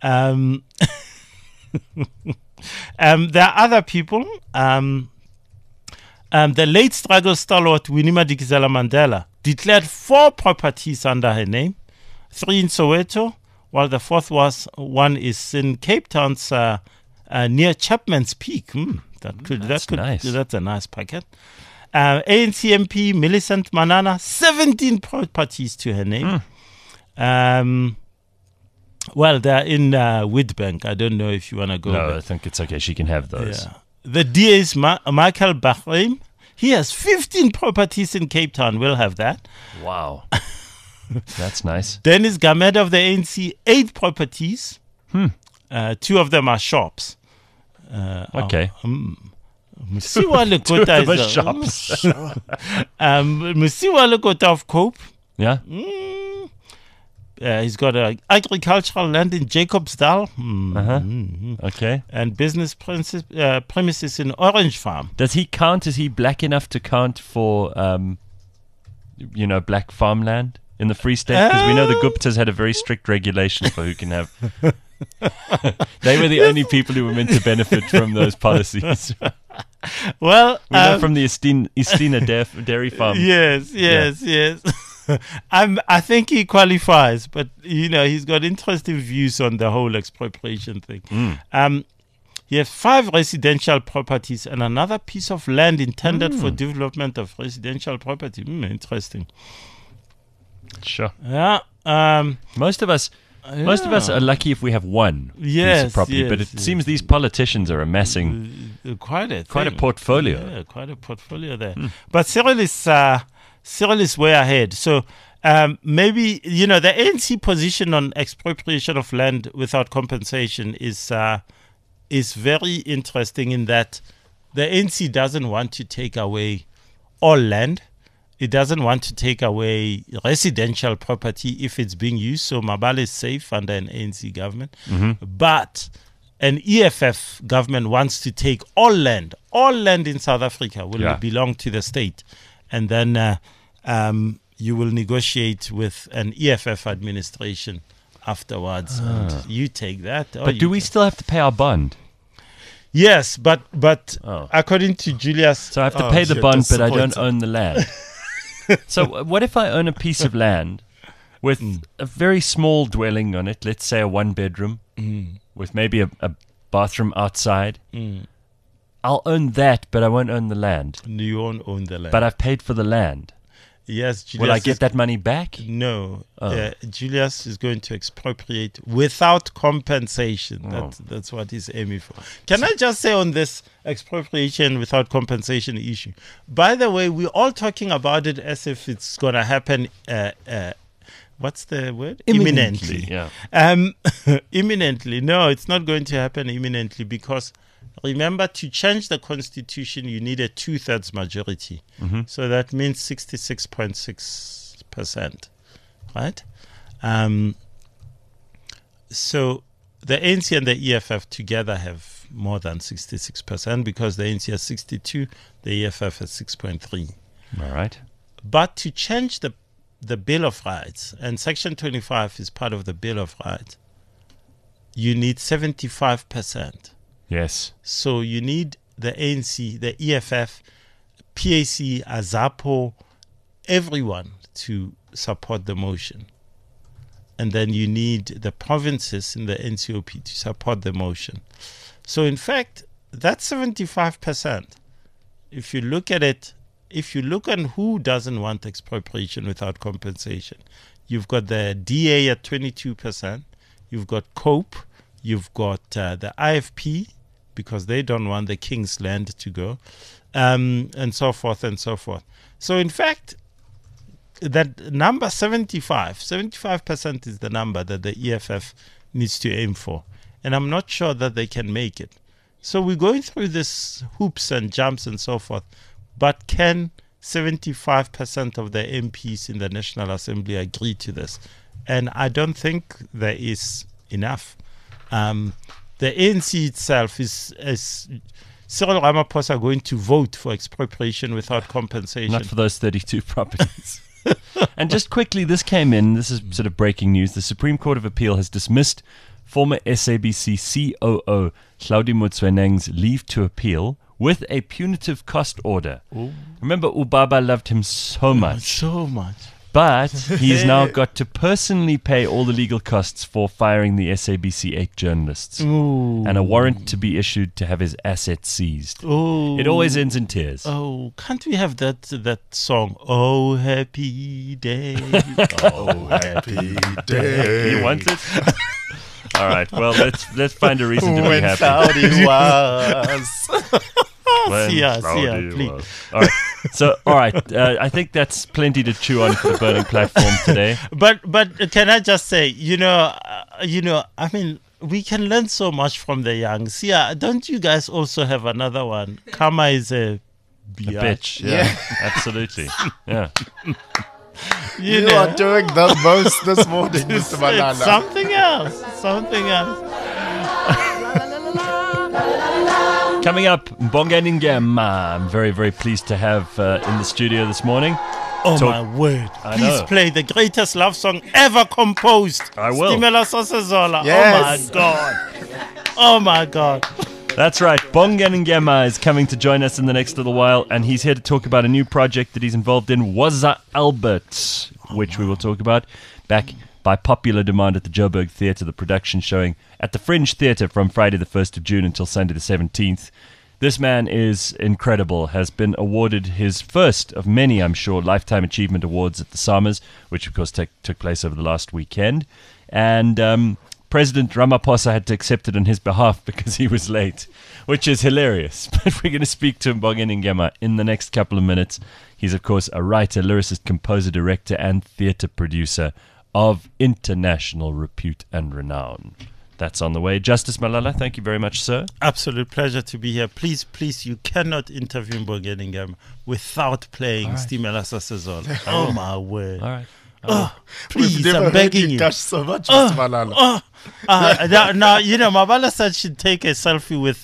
There are other people. The late struggle stalwart Winnie Madikizela Mandela declared 4 properties under her name, 3 in Soweto, while the 4th one is in Cape Town's near Chapman's Peak. That's nice. That's a nice packet. ANC MP Millicent Manana, 17 properties to her name. Well, they're in Witbank. I don't know if you want to go. No, I think it's okay. She can have those. Yeah. The DA's Michael Bahraim, he has 15 properties in Cape Town. We'll have that. Wow. That's nice. Dennis Gamed of the ANC, 8 properties. 2 of them are shops. Okay. Musiwa Lekota is shops. Musiwa Lekota of Cope. Yeah. He's got agricultural land in Jacobsdal. Okay. And business premises in Orange Farm. Does he count? Is he black enough to count for, black farmland in the Free State? Because we know the Guptas had a very strict regulation for who can have. They were the only people who were meant to benefit from those policies. Well, we know from the Estina dairy farm. Yes. I think he qualifies, but he's got interesting views on the whole expropriation thing. He has 5 residential properties and another piece of land intended for development of residential property. Interesting. Sure. Yeah. Most of us are lucky if we have one piece of property, but it seems these politicians are amassing quite a portfolio. Yeah, quite a portfolio there. But Cyril is way ahead. So maybe the ANC position on expropriation of land without compensation is very interesting in that the ANC doesn't want to take away all land. It doesn't want to take away residential property if it's being used. So Mabala is safe under an ANC government. But an EFF government wants to take all land. All land in South Africa will belong to the state. And then you will negotiate with an EFF administration afterwards. And you take that. But do we still have to pay our bond? Yes, but according to Julius... So I have to pay the bond, but I don't own the land. So what if I own a piece of land with a very small dwelling on it, let's say a 1-bedroom, with maybe a bathroom outside? I'll own that, but I won't own the land. You won't own the land. But I've paid for the land. Yes, Julius. Will I get that money back? No. Julius is going to expropriate without compensation. That's what he's aiming for. Can I just say on this expropriation without compensation issue? By the way, we're all talking about it as if it's going to happen. What's the word? Imminently. Imminently. No, it's not going to happen imminently because... Remember, to change the constitution, you need a 2/3 majority. So that means 66.6%, right? So the ANC and the EFF together have more than 66% because the ANC has 62, the EFF has 6.3. All right. But to change the Bill of Rights, and Section 25 is part of the Bill of Rights, you need 75%. Yes. So you need the ANC, the EFF, PAC, AZAPO, everyone to support the motion. And then you need the provinces in the NCOP to support the motion. So in fact, that's 75%. If you look at it, if you look at who doesn't want expropriation without compensation, you've got the DA at 22%, you've got COPE, you've got the IFP, because they don't want the king's land to go, and so forth and so forth. So in fact, that number 75% is the number that the EFF needs to aim for. And I'm not sure that they can make it. So we're going through this hoops and jumps and so forth. But can 75% of the MPs in the National Assembly agree to this? And I don't think there is enough. The ANC itself is Cyril Ramaphosa going to vote for expropriation without compensation? Not for those 32 properties. And just quickly, this came in, this is sort of breaking news. The Supreme Court of Appeal has dismissed former SABC COO Hlaudi Motsoeneng's leave to appeal with a punitive cost order. Ooh. Remember, Ubaba loved him so much. So much. But he's now got to personally pay all the legal costs for firing the SABC 8 journalists. Ooh. And a warrant to be issued to have his assets seized. Ooh. It always ends in tears. Oh, can't we have that song? Oh, happy day. Oh, happy day. He wants it? All right, well, let's find a reason to be happy. Hlaudi was. See ya, please. All right. So, I think that's plenty to chew on for the Burning Platform today. But can I just say, I mean, we can learn so much from the young. Sia, don't you guys also have another one? Kama is a bitch. Yeah. Absolutely. Yeah. You are doing the most this morning, Mr. Malala. It's something else. Something else. Coming up, Mbongeni Ngema. I'm very, very pleased to have in the studio this morning. Oh, my word. Please play the greatest love song ever composed. I will. Stimela Sosezola. Yes. Oh, my God. Oh, my God. That's right. Mbongeni Ngema is coming to join us in the next little while, and he's here to talk about a new project that he's involved in, Waza Albert, which we will talk about. Back by popular demand at the Joburg Theatre, the production showing at the Fringe Theatre from Friday the 1st of June until Sunday the 17th. This man is incredible, has been awarded his first of many, I'm sure, Lifetime Achievement Awards at the Summers, which of course took place over the last weekend. And President Ramaphosa had to accept it on his behalf because he was late, which is hilarious. But we're going to speak to Mbongeni Ngema in the next couple of minutes. He's, of course, a writer, lyricist, composer, director, and theatre producer of international repute and renown. That's on the way. Justice Malala, thank you very much, sir. Absolute pleasure to be here. Please, you cannot interview Mbongeni Ngema without playing Stimela Sosezola. Oh, my word. All right. Oh, please, I'm begging you. Gush so much, Mr. Malala. Now, Mabala said she'd take a selfie with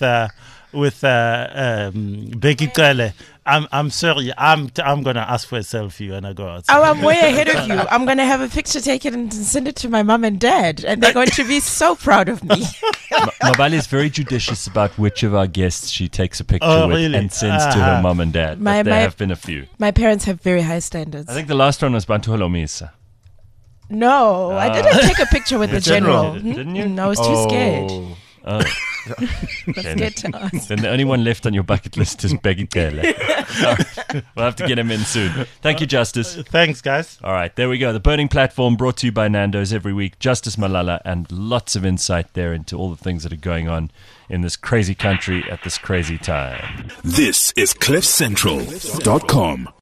Becky Kale. I'm sorry. I'm gonna ask for a selfie when I go outside. Oh, I'm way ahead of you. I'm going to have a picture taken and send it to my mum and dad, and they're going to be so proud of me. Mabali is very judicious about which of our guests she takes a picture with really? and sends to her mum and dad. But there have been a few. My parents have very high standards. I think the last one was Bantuhelo Misa. No, I didn't take a picture with the general. Didn't you? No, I was too scared. Oh. Scared to ask. Then the only one left on your bucket list is Beggy Kele. We'll have to get him in soon. Thank you, Justice. Thanks, guys. All right, there we go. The Burning Platform brought to you by Nando's every week. Justice Malala, and lots of insight there into all the things that are going on in this crazy country at this crazy time. This is CliffCentral.com.